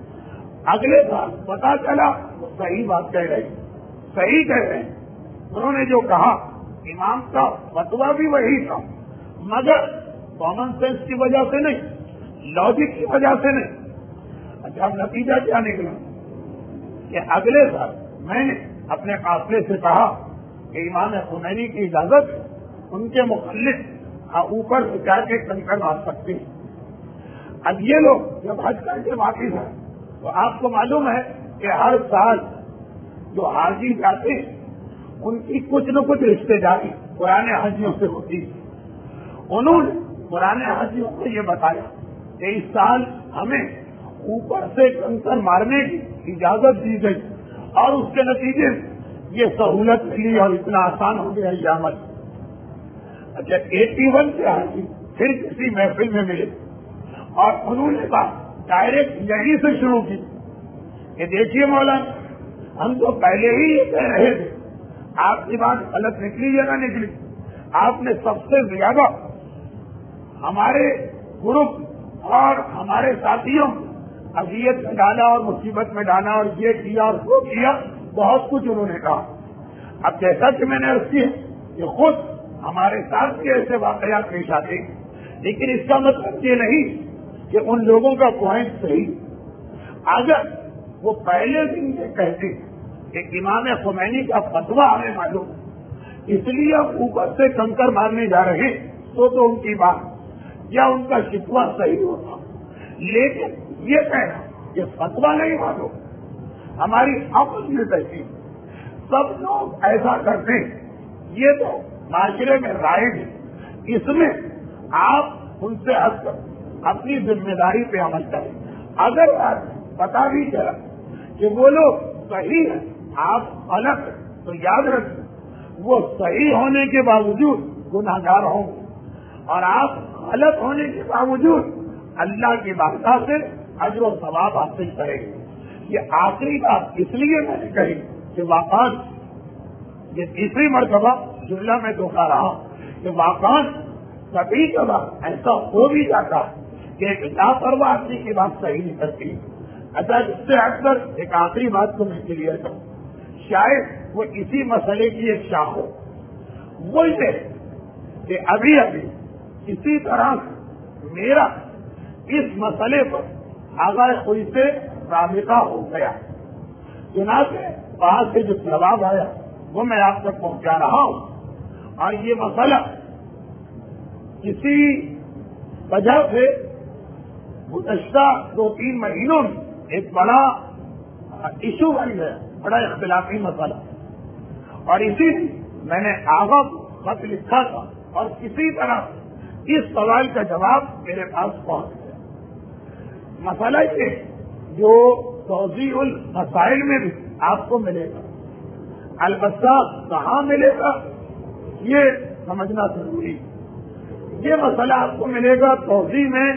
اگلے سال پتا چلا وہ صحیح بات کہہ رہے، صحیح کہہ رہے ہیں. انہوں نے جو کہا امام کا فتویٰ بھی وہی تھا، مگر کامن سینس کی وجہ سے نہیں، لاجک کی وجہ سے نہیں۔ اچھا، اب نتیجہ کیا نکلا کہ اگلے سال میں نے اپنے قافلے سے کہا کہ امام خمینی کی اجازت، ان کے مخلص اوپر سے جا کے کنکر مار سکتے ہیں۔ اب یہ لوگ جب حج کر کے واپس ہیں تو آپ کو معلوم ہے کہ ہر سال جو حاجی جاتے ہیں ان کی کچھ نہ کچھ رشتے داری پرانے حاجیوں سے ہوتی ہے۔ انہوں نے پرانے حاجیوں کو یہ بتایا کہ اس سال ہمیں اوپر سے کنکر مارنے کی اجازت دی گئی اور اس کے نتیجے میں یہ سہولت ملی اور اتنا آسان ہو گیا یہ عمل۔ اچھا، 81 کے حاجی پھر کسی محفل میں ملے اور انہوں نے بات ڈائریکٹ یہیں سے شروع کی کہ دیکھیے مولانا، ہم تو پہلے ہی یہ کہہ رہے تھے، آپ کی بات غلط نکلی یا نہ نکلی، آپ نے سب سے زیادہ ہمارے گروپ اور ہمارے ساتھیوں اذیت میں ڈالا اور مصیبت میں ڈالا اور یہ کیا اور وہ کیا، بہت کچھ انہوں نے کہا۔ اب جیسا کہ میں نے عرض کی کہ خود ہمارے ساتھ بھی ایسے واقعات پیش آتے ہیں، لیکن اس کا مطلب یہ نہیں کہ ان لوگوں کا پوائنٹ صحیح۔ اگر وہ پہلے دن یہ کہتے کہ امام خمینی کا فتویٰ ہمیں معلوم ہے، اس لیے ہم اوپر سے کنکر مارنے جا رہے ہیں، تو ان کی بات یا ان کا شکوہ صحیح ہوتا، لیکن یہ کہنا کہ فتویٰ نہیں معلوم، ہماری عقل یہ کہتی سب لوگ ایسا کرتے ہیں، یہ تو معاشرے میں رائج ہے، اس میں آپ ان سے ہٹ کر اپنی ذمہ داری پہ عمل کریں۔ اگر پتا بھی چلا کہ وہ لوگ صحیح ہیں، آپ غلط ہیں، تو یاد رکھیں وہ صحیح ہونے کے باوجود گناہ گار ہوں گے اور آپ غلط ہونے کے باوجود اللہ کی بارگاہ سے اجر و ثواب حاصل کریں گے۔ یہ آخری بات اس لیے میں نے کہی کہ واقعات یہ تیسری مرتبہ جملہ میں دوہرا رہا کہ واقعات کبھی کبھار ایسا ہو بھی جاتا ہے کہ ایک لاپرواہ آدمی کی بات صحیح نہیں کرتی۔ اچھا، اس سے ہٹ کر ایک آخری بات کو میں کلیئر کروں، شاید وہ اسی مسئلے کی ایک شاخ ہو، وہ یہ کہ ابھی اسی طرح میرا اس مسئلے پر آگاہ خوئی سے رابطہ ہو گیا، چنانچہ وہاں سے جو جواب آیا وہ میں آپ تک پہنچا رہا ہوں۔ اور یہ مسئلہ کسی وجہ سے گزشتہ 2-3 مہینوں میں ایک بڑا ایشو بن گیا، بڑا اختلافی مسئلہ، اور اسی میں نے آغا خط لکھا تھا اور کسی طرح اس سوال کا جواب میرے پاس پہنچ گیا۔ مسئلہ یہ جو توضیح المسائل میں بھی آپ کو ملے گا، البتہ کہاں ملے گا یہ سمجھنا ضروری۔ یہ مسئلہ آپ کو ملے گا توضیح میں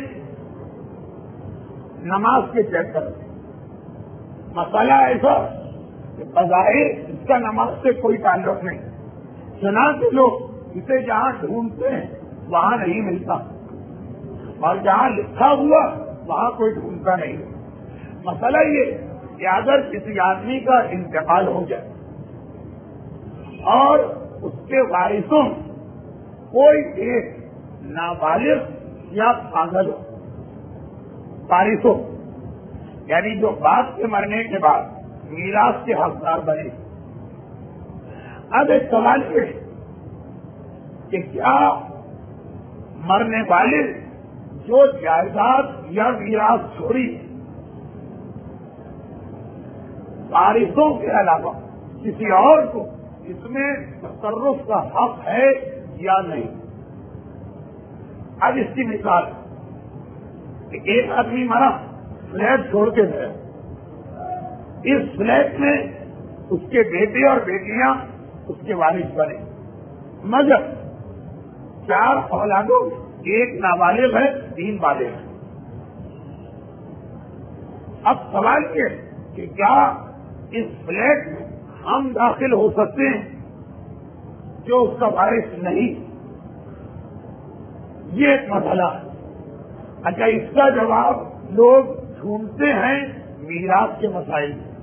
نماز کے چیپٹر میں۔ مسئلہ ایسا کہ بظاہر اس کا نماز سے کوئی تعلق نہیں، چنانچہ لوگ اسے جہاں ڈھونڈتے ہیں وہاں نہیں ملتا اور جہاں لکھا ہوا وہاں کوئی ڈھونڈتا نہیں۔ مسئلہ یہ کہ اگر کسی آدمی کا انتقال ہو جائے اور اس کے وارثوں کوئی ایک نابالغ یا پاگل ہو، وارث ہو یعنی جو باپ کے مرنے کے بعد میراث کے حقدار بنے، اب ایک سوال یہ ہے کہ کیا مرنے والے جو جائیداد یا میراث چھوڑی وارثوں کے علاوہ کسی اور کو اس میں تصرف کا حق ہے یا نہیں؟ اب اس کی مثال کہ ایک آدمی مرا، فلیٹ چھوڑ کے گیا، اس فلیٹ میں اس کے بیٹے اور بیٹیاں اس کے وارث بنے، مگر 4 اولادوں، ایک نابالغ ہے، 3 بالغ ہیں۔ اب سوال یہ کہ کیا اس فلیٹ میں ہم داخل ہو سکتے ہیں جو اس کا وارث نہیں؟ یہ ایک مسئلہ ہے۔ اچھا، اس کا جواب لوگ ڈھونڈتے ہیں میراث کے مسائل میں،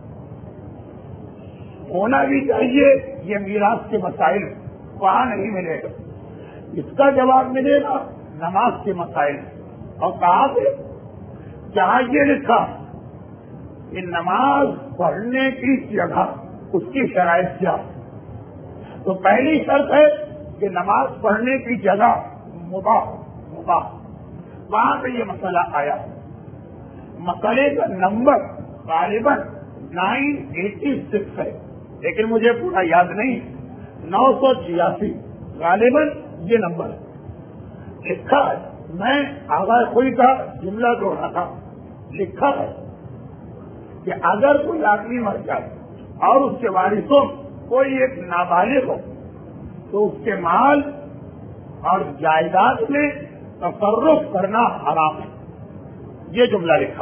ہونا بھی چاہیے یہ میراث کے مسائل وہاں نہیں ملے گا، اس کا جواب ملے گا نماز کے مسائل، اور کہا کہ جہاں یہ لکھا کہ نماز پڑھنے کی جگہ اس کی شرائط کیا، تو پہلی شرط ہے کہ نماز پڑھنے کی جگہ مباح، وہاں پہ یہ مسئلہ آیا۔ مسئلے کا نمبر غالباً 986 ہے، لیکن مجھے پورا یاد نہیں، 986 غالباً یہ نمبر ہے۔ لکھا ہے، میں آغاز کوئی کا جملہ جوڑا تھا، لکھا ہے کہ اگر کوئی آدمی مر جائے اور اس کے وارثوں کوئی ایک نابالغ ہو تو اس کے مال اور جائیداد میں تصرف کرنا حرام ہے، یہ جملہ لکھا۔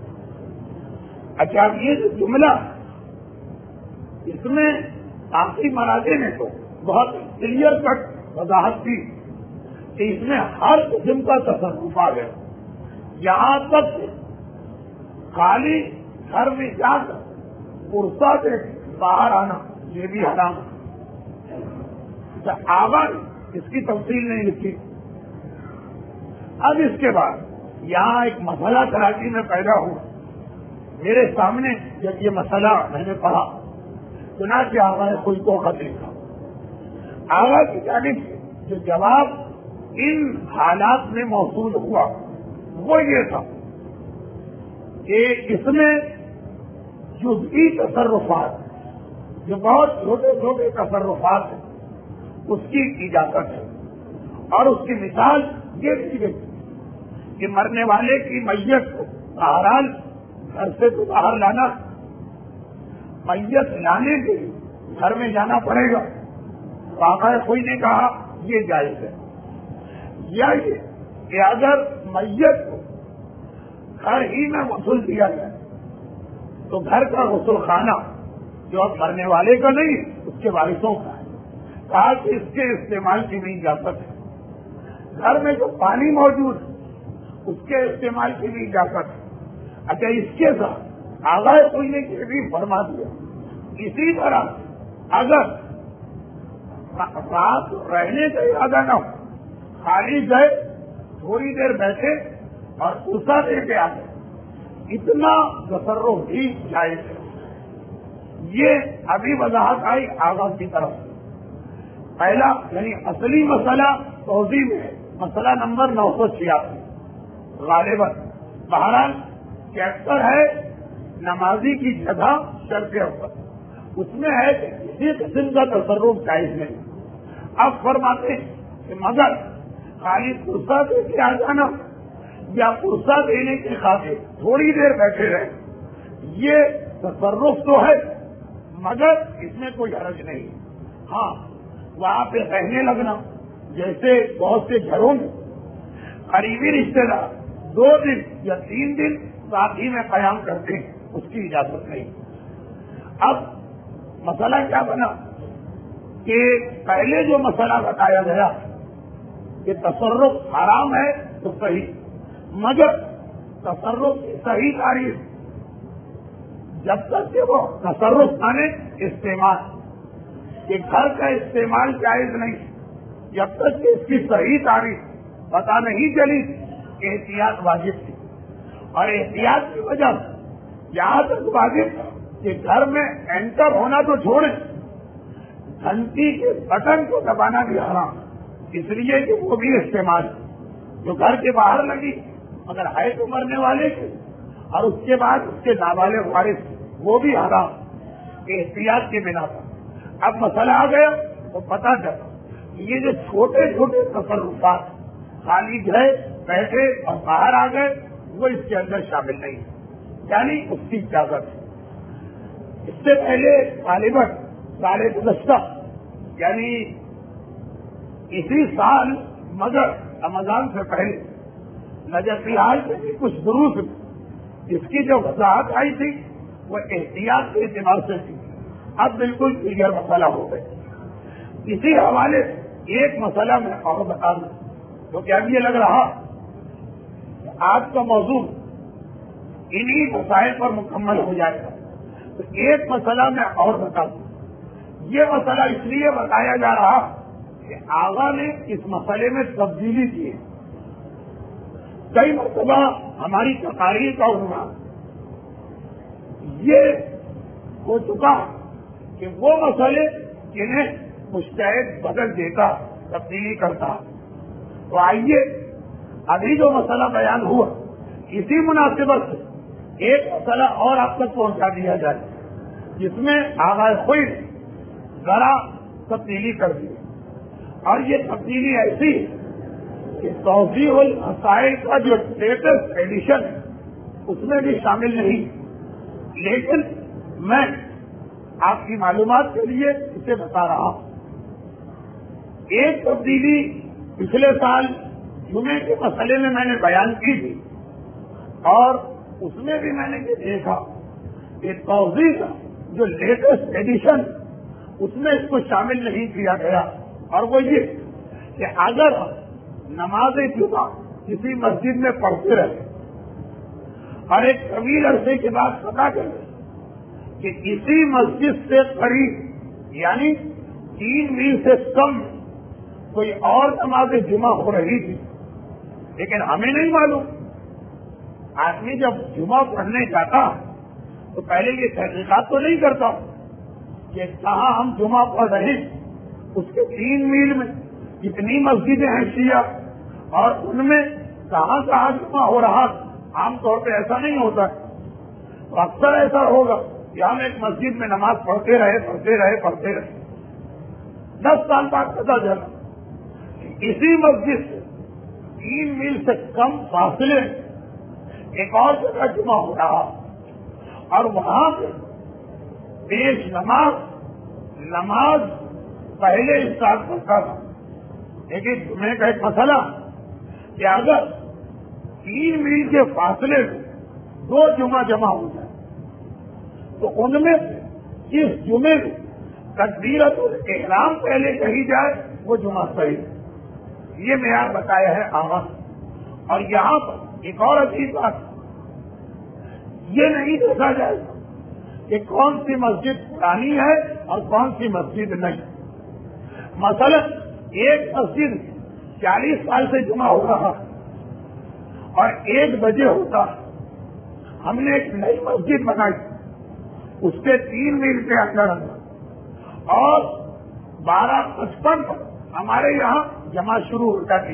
اچھا، یہ جو جملہ اس میں آخری مراحل میں تو بہت کلیئر کٹ وضاحت تھی کہ اس میں ہر قسم کا تصرف آ گیا، یہاں تک خالی گھر میں جا کر پرسہ سے باہر آنا یہ بھی حرام ہے۔ آواز اس کی تفصیل نہیں لکھی۔ اب اس کے بعد یہاں ایک مسئلہ کراچی میں پیدا ہوا، میرے سامنے جب یہ مسئلہ میں نے پڑھا، چنانچہ آواز کوئی کو خط لکھا۔ آواز کی جانب سے جو جواب ان حالات میں موصول ہوا وہ یہ تھا کہ اس میں جزئی تصرفات، جو بہت چھوٹے چھوٹے تصرفات ہیں، اس کی اجازت ہے، اور اس کی مثال یہ دی گئی کہ مرنے والے کی میت کو بہرحال گھر سے تو باہر لانا، میت لانے کے لیے گھر میں جانا پڑے گا، واقعہ کوئی نے کہا یہ جائز ہے، یا یہ کہ اگر میت کو گھر ہی میں غسل دیا جائے تو گھر کا غسل خانہ جو اب مرنے والے کا نہیں اس کے وارثوں کا ہے، کہا کہ اس کے استعمال کی بھی اجازت ہے، گھر میں جو پانی موجود ہے اس کے استعمال کی بھی اجازت ہے۔ اچھا، اس کے ساتھ آگاہ کوئی نے یہ بھی فرما دیا، اسی طرح اگر رات رہنے کا ارادہ نہ ہو، خالی گئے تھوڑی دیر بیٹھے اور پرسہ دے کے آ گئے، اتنا تصرف بھی جائز ہے۔ یہ ابھی وضاحت آئی آغاز کی طرف۔ پہلا یعنی اصلی مسئلہ توضیح میں ہے، مسئلہ نمبر 986 غالباً بہرحال چیپٹر ہے نمازی کی جگہ شرط اوپر، اس میں ہے کہ کسی قسم کا تصرف جائز نہیں۔ اب فرماتے ہیں کہ مگر خالی پرسہ دے کے آ جانا یا پرسہ دینے کی خاطر تھوڑی دیر بیٹھے رہے، یہ تصرف تو ہے مگر اس میں کوئی حرج نہیں۔ ہاں، وہاں پہ رہنے لگنا، جیسے بہت سے گھروں میں قریبی رشتے دار 2 دن یا 3 دن ساتھ ہی میں قیام کرتے ہیں، اس کی اجازت نہیں۔ اب مسئلہ کیا بنا کہ پہلے جو مسئلہ بتایا گیا کہ تصرف حرام ہے تو صحیح، مگر تصرف کی صحیح تعریف جب تک کہ وہ تصرف مانے استعمال، کہ گھر کا استعمال جائز نہیں، جب تک کہ اس کی صحیح تعریف پتہ نہیں چلی، احتیاط واجب تھی، اور احتیاط کی وجہ یہاں تک واجب کہ گھر میں انٹر ہونا تو چھوڑیں، گھنٹی کے بٹن کو دبانا بھی حرام، اس لیے کہ وہ بھی استعمال جو گھر کے باہر لگی مگر ہے تو مرنے والے کی، اور اس کے بعد اس کے نابالغ وارث وہ بھی حرام، احتیاط کے بنا پر۔ اب مسئلہ آ گیا تو پتہ چلا یہ جو چھوٹے چھوٹے تصرفات خالی گئے بیٹھے اور باہر آ گئے وہ اس کے اندر شامل نہیں، یعنی اس کی اجازت ہے۔ اس سے پہلے غالباً سال گزشتہ یعنی اسی سال مگر رمضان سے پہلے نجف حال سے بھی کچھ دروس اس کی جو وضاحت آئی تھی وہ احتیاط کے اعتبار سے تھی، اب بالکل کلیئر مسئلہ ہو گئے۔ اسی حوالے سے ایک مسئلہ میں اور بتا دوں تو کیا یہ لگ رہا کہ آج کا موضوع انہی مسائل پر مکمل ہو جائے گا، تو ایک مسئلہ میں اور بتا دوں۔ یہ مسئلہ اس لیے بتایا جا رہا کہ آغا نے اس مسئلے میں تبدیلی کی ہے. کئی مرتبہ ہماری تقاریر کا عنوان یہ ہو چکا کہ وہ مسئلے جنہیں مجتہد بدل دیتا، تبدیلی کرتا. تو آئیے ابھی جو مسئلہ بیان ہوا اسی مناسبت سے ایک مسئلہ اور آپ تک پہنچا دیا جائے جس میں آغاز ہوئی ذرا تبدیلی کر دی. اور یہ تبدیلی ایسی کہ توضیح المسائل کا جو لیٹسٹ ایڈیشن اس میں بھی شامل نہیں، لیکن میں آپ کی معلومات کے لیے اسے بتا رہا ہوں. ایک تبدیلی پچھلے سال جمعے کے مسئلے میں نے بیان کی تھی اور اس میں بھی میں نے یہ دیکھا کہ توضیح کا جو لیٹسٹ ایڈیشن اس میں اس کو شامل نہیں کیا گیا، اور وہ یہ کہ اگر نماز جمعہ کسی مسجد میں پڑھتے رہے اور ایک طویل عرصے کے بعد پتا کرے کہ کسی مسجد سے قریب یعنی 3 میل سے کم کوئی اور نماز جمعہ ہو رہی تھی لیکن ہمیں نہیں معلوم. آدمی جب جمعہ پڑھنے جاتا تو پہلے یہ تحقیقات تو نہیں کرتا کہ کہاں ہم جمعہ پڑھ رہے ہیں، اس کے 3 میل میں کتنی مسجدیں ہیں شیعہ اور ان میں کہاں کہاں جمعہ ہو رہا. عام طور پہ ایسا نہیں ہوتا ہے. تو اکثر ایسا ہوگا کہ ہم ایک مسجد میں نماز پڑھتے رہے 10 سال بعد پتا چلا اسی مسجد سے 3 میل سے کم فاصلے ایک اور جگہ جمعہ ہو رہا اور وہاں پہ پیش نماز پہلے اسٹارٹ کرتا تھا. لیکن جمعے کا ایک مسئلہ کہ اگر 3 میل کے فاصلے میں 2 جمعہ جمع ہو جائے تو ان میں جس جمعے میں تکبیرۃ الاحرام پہلے کہی جائے وہ جمعہ صحیح ہے. یہ معیار بتایا ہے آغاز. اور یہاں پر ایک اور عجیب بات یہ نہیں دیکھا جائے گا کہ کون سی مسجد پرانی ہے اور کون سی مسجد نہیں. مثلا ایک مسجد 40 سال سے جمعہ ہو رہا اور 1 بجے ہوتا. ہم نے ایک نئی مسجد بنائی اس کے 3 میل کے اندر اور 12:55 پر ہمارے یہاں جمع شروع ہوتا تھی.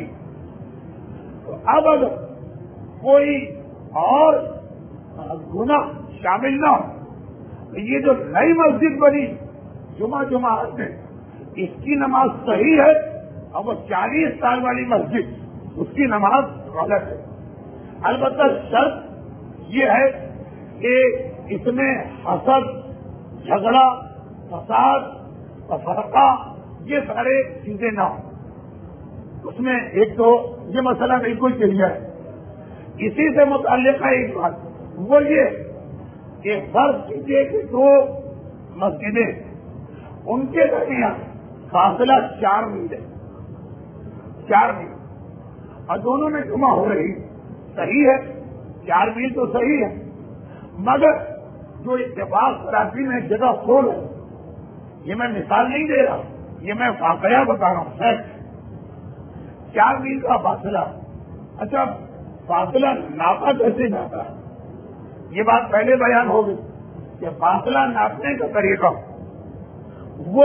تو اب اگر کوئی اور گناہ شامل نہ ہو تو یہ جو نئی مسجد بنی جمعہ میں اس کی نماز صحیح ہے اور وہ 40 سال والی مسجد اس کی نماز غلط ہے. البتہ شرط یہ ہے کہ اس میں حسد، جھگڑا، فساد، تفرقہ یہ سارے چیزیں نہ ہوں. اس میں ایک تو یہ مسئلہ بالکل کلیئر ہے. اسی سے متعلق ایک بات وہ یہ کہ فرض کیجیے کہ 2 مسجدیں ان کے درمیان فاصلہ 4 میل ہے 4 میل اور دونوں میں جمعہ ہو رہی صحیح ہے 4 میل تو صحیح ہے مگر جو اتفاق کراچی میں جگہ کھول ہے یہ میں مثال نہیں دے رہا یہ میں واقعہ بتا رہا ہوں. 4 میل کا فاصلہ. اچھا فاصلہ ناپا کیسے جاتا ہے یہ بات پہلے بیان ہو گئی کہ فاصلہ ناپنے کا طریقہ وہ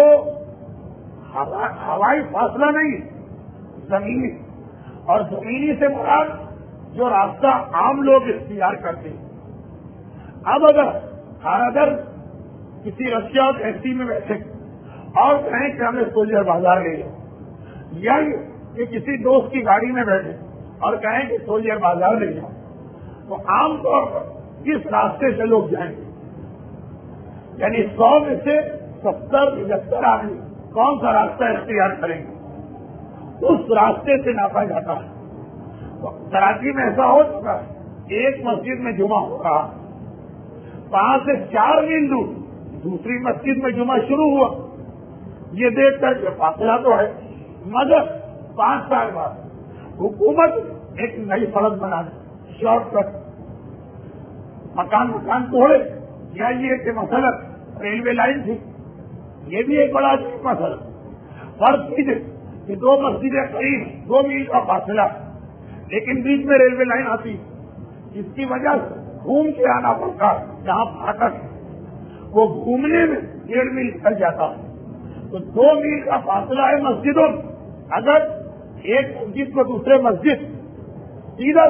ہوائی فاصلہ نہیں زمینی اور زمینی سے مراد جو راستہ عام لوگ اختیار کرتے ہیں. اب اگر کسی رشیا ٹیکسی میں بیٹھے اور کہیں کہ ہمیں سولجر بازار لے جاؤ یا کہ کسی دوست کی گاڑی میں بیٹھے اور کہیں کہ سولجر بازار لے جاؤ تو عام طور پر کس راستے سے لوگ جائیں گے یعنی 100 میں سے 70-75 آدمی کون سا راستہ اختیار کریں گے اس راستے سے ناپا جاتا ہے. تو کراچی میں ایسا ہو چکا ہے ایک مسجد میں جمعہ ہو رہا 5 سے 4 میل دور دوسری مسجد میں جمعہ شروع ہوا. یہ دیکھ کر کے فاصلہ تو ہے مگر 5 سال بعد حکومت ایک نئی سڑک بنا دی شارٹ کٹ مکان توڑے یا یہ کہ مثلاً ریلوے لائن تھی یہ بھی ایک بڑا مسئلہ. فرض کیجیے کہ دو مسجدیں قریب 2 میل کا فاصلہ، لیکن بیچ میں ریلوے لائن آتی، جس کی وجہ سے گھوم کے آنا پڑتا، جہاں پھاٹک وہ گھومنے میں 1.5 میل چل جاتا، تو 2 میل کا فاصلہ ہے مسجدوں میں۔ اگر ایک مسجد کو دوسرے مسجد سیدھا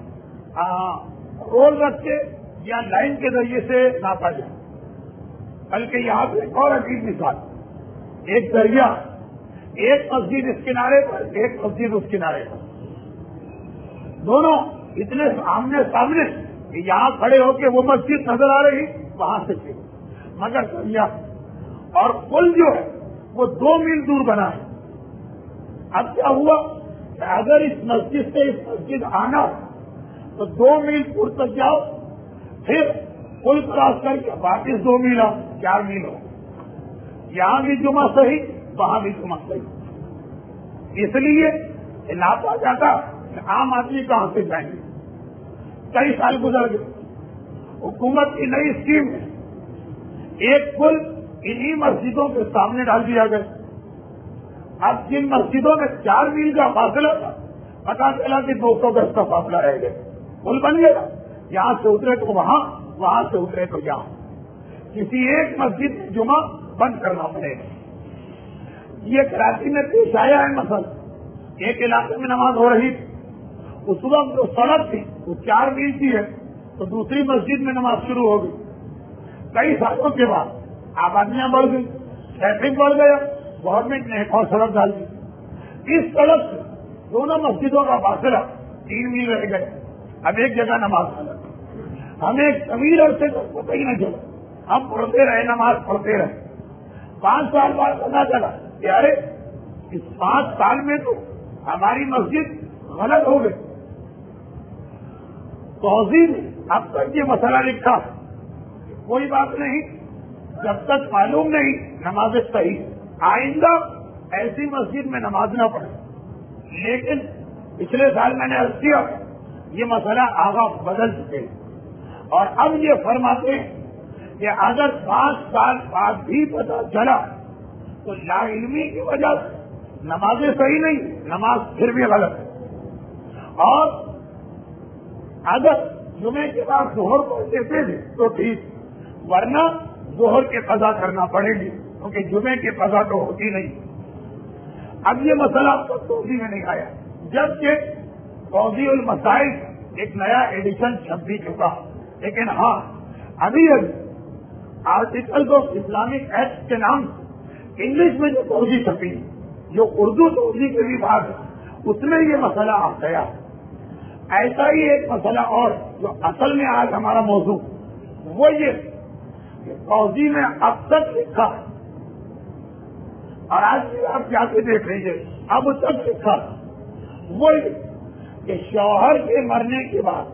رول رکھ کے یا لائن کے ذریعے سے ناپا جائے، بلکہ یہاں پہ ایک اور عجیب مثال، ایک دریا، ایک مسجد اس کنارے پر، ایک مسجد اس کنارے پر، دونوں اتنے آمنے سامنے کہ یہاں کھڑے ہو کے وہ مسجد نظر آ رہی، وہاں سے مگر دریا اور پل جو ہے وہ 2 میل دور بنا ہے۔ اب کیا ہوا کہ اگر اس مسجد سے اس مسجد آنا تو 2 میل دور تک جاؤ، پھر پل کراس کر کے واپس 2 میل آؤ، 4 میل ہو، یہاں بھی جمعہ صحیح، وہاں بھی جمعہ صحیح۔ اس لیے ناپا جاتا کہ عام آدمی کہاں سے جائیں گے۔ کئی سال گزر گئے، حکومت کی نئی اسکیم ہے، ایک پل انہی مسجدوں کے سامنے ڈال دیا گیا۔ اب جن مسجدوں میں 4 میل کا فاصلہ تھا، پتا چلا کہ 200 گز کا فاصلہ رہ گیا، پل بن گیا، یہاں سے اترے تو وہاں، وہاں سے اترے تو یہاں، کسی ایک مسجد میں جمعہ بند کرنا پڑے گا۔ یہ کراچی میں پیش آیا ہے مسئلہ، ایک علاقے میں نماز ہو رہی تھی، اس وقت جو سڑک تھی وہ 4 میل کی ہے، تو دوسری مسجد میں نماز شروع ہو گئی۔ کئی سالوں کے بعد آبادیاں بڑھ گئی، ٹریفک بڑھ گیا، گورنمنٹ نے ایک اور سڑک ڈال دی، اس سڑک سے دونوں مسجدوں کا فاصلہ 3 میل رہ گئے۔ اب ایک جگہ نماز پڑھا، ہمیں ایک طویل عرصے تک پتہ ہی نہیں چلا، ہم پڑھتے رہے، نماز پڑھتے رہے۔ 5 سال بعد پتا چلا کہ ارے اس 5 سال میں تو ہماری مسجد غلط ہو گئی۔ توضیح نے اب تک یہ مسئلہ لکھا، کوئی بات نہیں، جب تک معلوم نہیں نماز صحیح، آئندہ ایسی مسجد میں نماز نہ پڑھے۔ لیکن پچھلے سال میں نے عرض کیا یہ مسئلہ آگا بدل چکے ہیں، اور اب یہ فرماتے ہیں کہ اگر 5 سال بعد بھی پتہ چلا تو لا علمی کی وجہ سے نمازیں صحیح نہیں، نماز پھر بھی غلط ہے، اور اگر جمعے کے بعد ظہر پڑھ دیتے تھے تو ٹھیک، ورنہ ظہر کے قضا کرنا پڑے گی، کیونکہ جمعے کی قضا تو ہوتی نہیں۔ اب یہ مسئلہ اب تک توضیح میں نہیں آیا، جبکہ توضیح المسائل ایک نیا ایڈیشن چھپ بھی چکا، لیکن ہاں ابھی آرٹیکل آف اسلامک ایکٹ کے نام سے انگلش میں جو توضیح چھپی، جو اردو توضیح کے بھی بات ہے، اس میں یہ مسئلہ آ گیا۔ ایسا ہی ایک مسئلہ اور جو اصل میں آج ہمارا موضوع، وہ یہ کہ توضیح میں اب تک لکھا، اور آج بھی آپ جا کے دیکھ لیجیے اب تک لکھا، وہ کہ شوہر کے مرنے کے بعد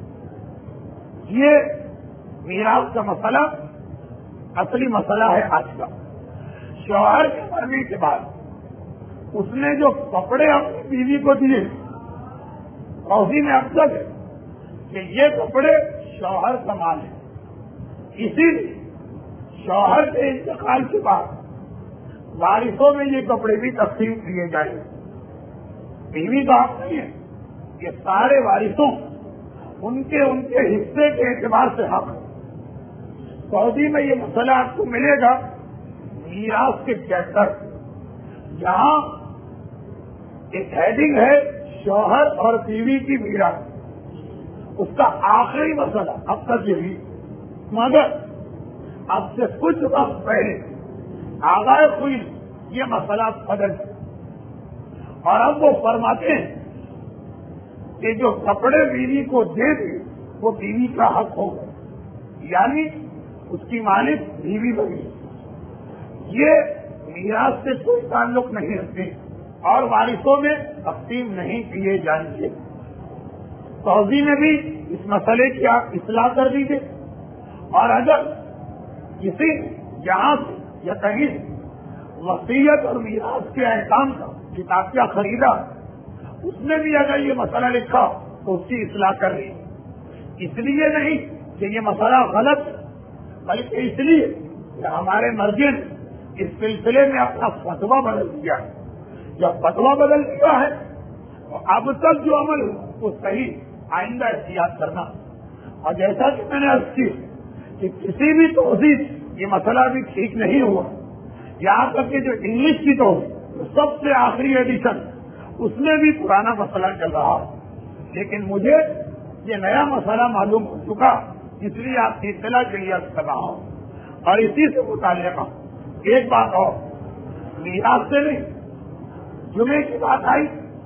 یہ میراث کا مسئلہ اصلی مسئلہ ہے آج کا۔ شوہر کے مرنے کے بعد اس نے جو کپڑے اپنی بیوی کو دیے، توضیح میں اب تک ہے کہ یہ کپڑے شوہر کا مال ہے، اسی لیے شوہر کے انتقال کے بعد وارثوں میں یہ کپڑے بھی تقسیم کیے جائیں گے۔ بیوی کا حق نہیں ہے، یہ سارے وارثوں ان کے حصے کے اعتبار سے حق ہے۔ سعودی میں یہ مسئلہ آپ کو ملے گا میراث کے چیپٹر، جہاں ایک ہیڈنگ ہے شوہر اور بیوی کی میراث، اس کا آخری مسئلہ اب تک یہی، مگر اب سے کچھ وقت پہلے آغاز ہوئی یہ مسئلہ بدل، اور اب وہ فرماتے ہیں کہ جو کپڑے بیوی کو دے دی وہ بیوی کا حق ہوگا، یعنی اس کی مالک بیوی بنی، یہ میراث سے کوئی تعلق نہیں رکھتے اور وارثوں میں تقسیم نہیں کیے جائیں گے۔ توضیح میں بھی اس مسئلے کی آپ اصلاح کر دیجیے، اور اگر کسی جہاں سے یا کہیں وصیت اور میراث کے احکام کا کتابچہ خریدا، اس میں بھی اگر یہ مسئلہ لکھا تو اس کی اصلاح کر لی، اس لیے نہیں کہ یہ مسئلہ غلط ہے، بلکہ اس لیے کہ ہمارے مرجع نے اس سلسلے میں اپنا فتویٰ بدل دیا، جب فتوا بدل چکا ہے تو اب تک جو عمل وہ صحیح آئندہ احتیاط کرنا. اور جیسا کہ میں نے عرض کی کہ کسی بھی توحید یہ مسئلہ بھی ٹھیک نہیں ہوا. یہاں تک کہ جو انگلش کی توحید سب سے آخری ایڈیشن اس میں بھی پرانا مسئلہ چل رہا. لیکن مجھے یہ نیا مسئلہ معلوم ہو چکا, اس لیے آپ کی اطلاع کے لیے کر رہا ہوں. اور اسی سے متعلقہ ایک بات اور, میراث سے نہیں, جمعے کی بات آئی,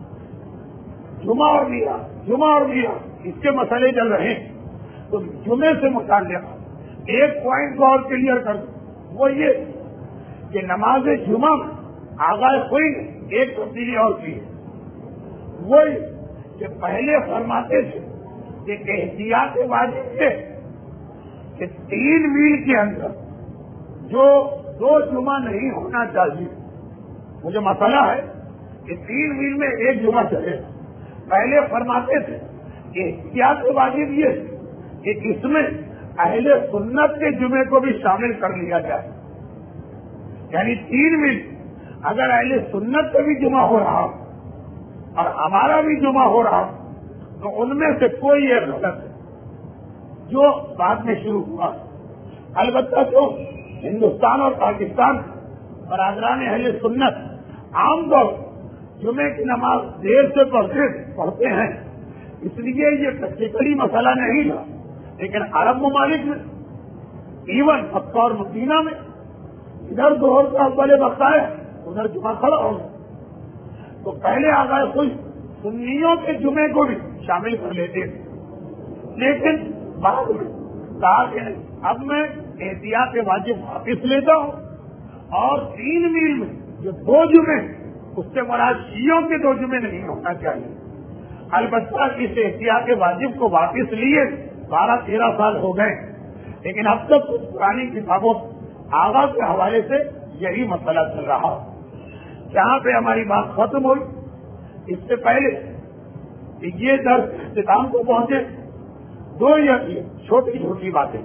جمعہ اور میراث اس کے مسئلے چل رہے ہیں. تو جمعے سے متعلق ایک پوائنٹ کو اور کلیئر کر دوں, وہ یہ کہ نماز جمعہ آغاز ہوئی ایک تبدیلی اور کی ہے. وہی کہ پہلے فرماتے تھے کہ احتیاط واجب ہے کہ 3 میل کے اندر جو 2 جمعہ نہیں ہونا چاہیے. مجھے مسئلہ ہے کہ 3 میل میں 1 جمعہ چلے. پہلے فرماتے تھے کہ احتیاط واجب یہ کہ اس میں اہل سنت کے جمعے کو بھی شامل کر لیا جائے. یعنی 3 میل اگر اہل سنت کا بھی جمعہ ہو رہا اور ہمارا بھی جمعہ ہو رہا تو ان میں سے کوئی ایک غلط ہے جو بعد میں شروع ہوا. البتہ جو ہندوستان اور پاکستان برادران اہل سنت عام طور جمعے کی نماز دیر سے پڑھتے ہیں, اس لیے یہ ٹیکنیکلی مسئلہ نہیں تھا. لیکن عرب ممالک میں ایون مکہ اور مدینہ میں ادھر ظہر کا اول وقت ہے, ادھر جمعہ کھڑا ہوگا. تو پہلے آغاز کوئی سنیوں کے جمعے کو بھی شامل کر لیتے تھے, لیکن بعد میں کہا کہ اب میں احتیاط واجب واپس لیتا ہوں اور 3 میل میں جو 2 جمعے اس سے مراد شیعوں کے 2 جمعے نہیں ہونا چاہیے. البتہ اس احتیاط واجب کو واپس لیے 12-13 سال ہو گئے, لیکن اب تک پرانی کتابوں آغاز کے حوالے سے یہی مسئلہ چل رہا. جہاں پہ ہماری بات ختم ہوئی اس سے پہلے کہ یہ درس اختتام کو پہنچے 2 یا چھوٹی چھوٹی باتیں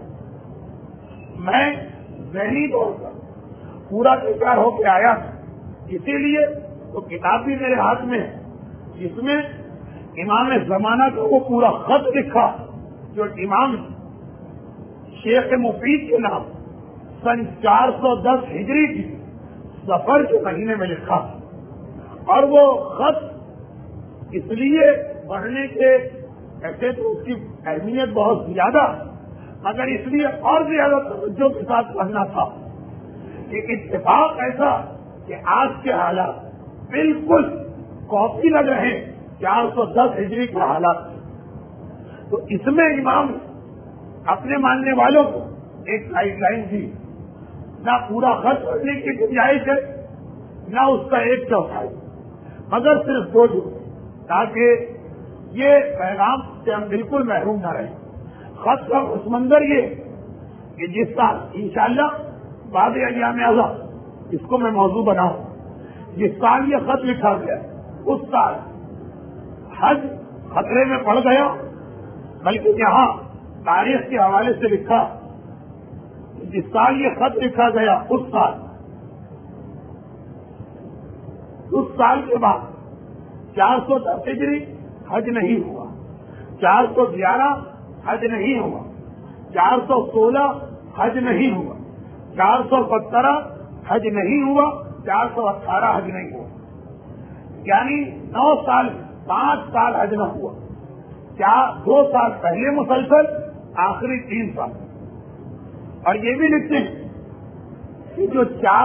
میں ذہنی طور پر پورا تیار ہو کے آیا, اسی لیے تو کتاب بھی میرے ہاتھ میں ہے جس میں امام زمانہ کا وہ پورا خط لکھا جو امام شیخ مفید کے نام سن 410 ہجری کی سفر کے مہینے میں لکھا. اور وہ خط اس لیے پڑھنے کے ایسے تو اس کی اہمیت بہت زیادہ, مگر اس لیے اور زیادہ توجہ کے ساتھ پڑھنا تھا کہ اتفاق ایسا کہ آج کے حالات بالکل کاپی لگ رہے 410 ہجری کے حالات. تو اس میں امام اپنے ماننے والوں کو ایک گائیڈ لائن دی, نہ پورا خط پڑھنے کی گنجائش ہے نہ اس کا 1/4, مگر صرف 2 جملے, تاکہ یہ پیغام سے ہم بالکل محروم نہ رہیں. خط کا اس منظر یہ کہ جس سال انشاءاللہ بعد ایام اعظم اس کو میں موضوع بناؤں, جس سال یہ خط لکھا گیا اس سال حج خطرے میں پڑ گیا, بلکہ یہاں تاریخ کے حوالے سے لکھا جس سال یہ خط لکھا گیا اس سال کے بعد 410 ہجری حج نہیں ہوا, 411 حج نہیں ہوا, 416 حج نہیں ہوا, 417 حج نہیں ہوا, 418 حج نہیں ہوا. یعنی 9 سال 5 سال حج نہ ہوا. 2 سال پہلے مسلسل, آخری 3 سال. اور یہ بھی لکھتے ہیں کہ جو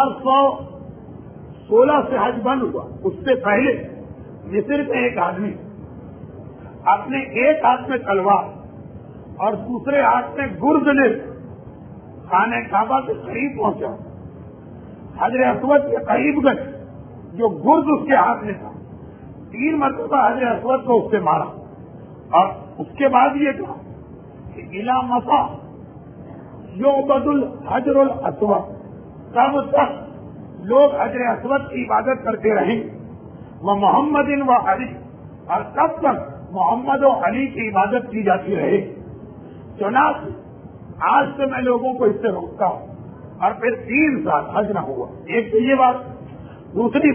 416 سے حج بند ہوا اس سے پہلے مصر میں ایک آدمی اپنے ایک ہاتھ میں تلوار اور دوسرے ہاتھ میں گرد لے خانہ کعبہ کے قریب پہنچا, حجر اسود کے قریب گئے, جو گرد اس کے ہاتھ میں تھا 3 مرتبہ حجر اسود کو اس سے مارا, اور اس کے بعد یہ کہا کہ الا مسا یعبد الحجر الاسود, تب تک لوگ حجر اسود کی عبادت کرتے رہیں, وہ محمد و علی, اور تب تک محمد و علی کی عبادت کی جاتی رہے. چنانچہ آج سے میں لوگوں کو اس سے روکتا ہوں, اور پھر 3 سال حج نہ ہوا. ایک تو یہ بات. دوسری بات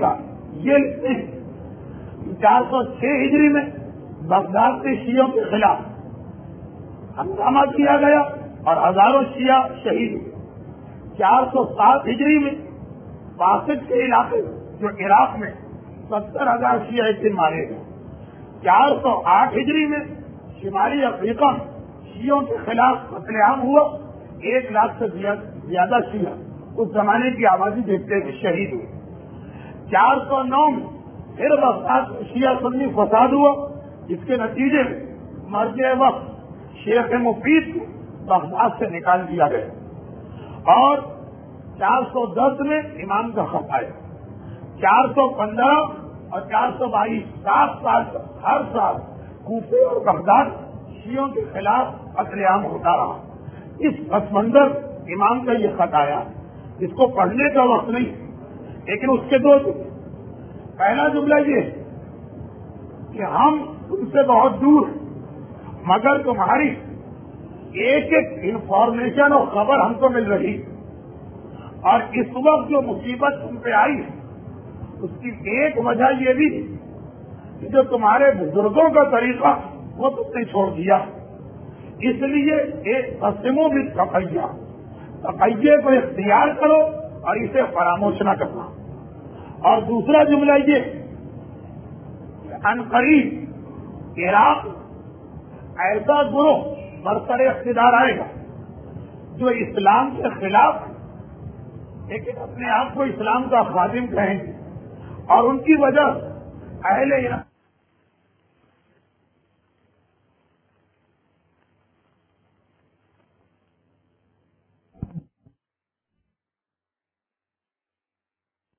یہ لکھتے ہیں 406 ہجری میں بغداد کے شیعوں کے خلاف ہنگامہ کیا گیا اور ہزاروں شیعہ شہید ہوئے۔ 407 ہجری میں باسط کے علاقے جو عراق میں 70,000 شیعہ ایک دن مارے گئے۔ 408 ہجری میں شمالی افریقہ میں شیعوں کے خلاف قتل عام ہوا، 1 لاکھ سے زیادہ شیعہ اس زمانے کی آبادی دیکھتے ہوئے شہید ہوئے۔ 409 میں پھر بغداد میں شیعہ سنی فساد ہوا، جس کے نتیجے میں مرجع وقت شیخ مفید کو بغداد سے نکال دیا گیا اور 410 میں امام کا خط آیا۔ 415 اور 422 7 سال تک ہر سال کوفے اور بغداد شیعوں کے خلاف قتل عام ہوتا رہا۔ اس پس منظر امام کا یہ خط آیا، اس کو پڑھنے کا وقت نہیں، لیکن اس کے 2 جملے۔ پہلا جملہ یہ کہ ہم تم سے بہت دور ہیں، مگر تمہاری ایک ایک انفارمیشن اور خبر ہم کو مل رہی، اور اس وقت جو مصیبت تم پہ آئی ہے اس کی ایک وجہ یہ بھی کہ جو تمہارے بزرگوں کا طریقہ وہ تم نے چھوڑ دیا، اس لیے ایک قسموں بھی تقیہ کو اختیار کرو اور اسے فراموش نہ کرنا۔ اور دوسرا جملہ یہ کہ عنقریب عراق ایسا گروہ برسر اقتدار آئے گا جو اسلام کے خلاف لیکن اپنے آپ کو اسلام کا خادم کہیں گے، اور ان کی وجہ اہل عراق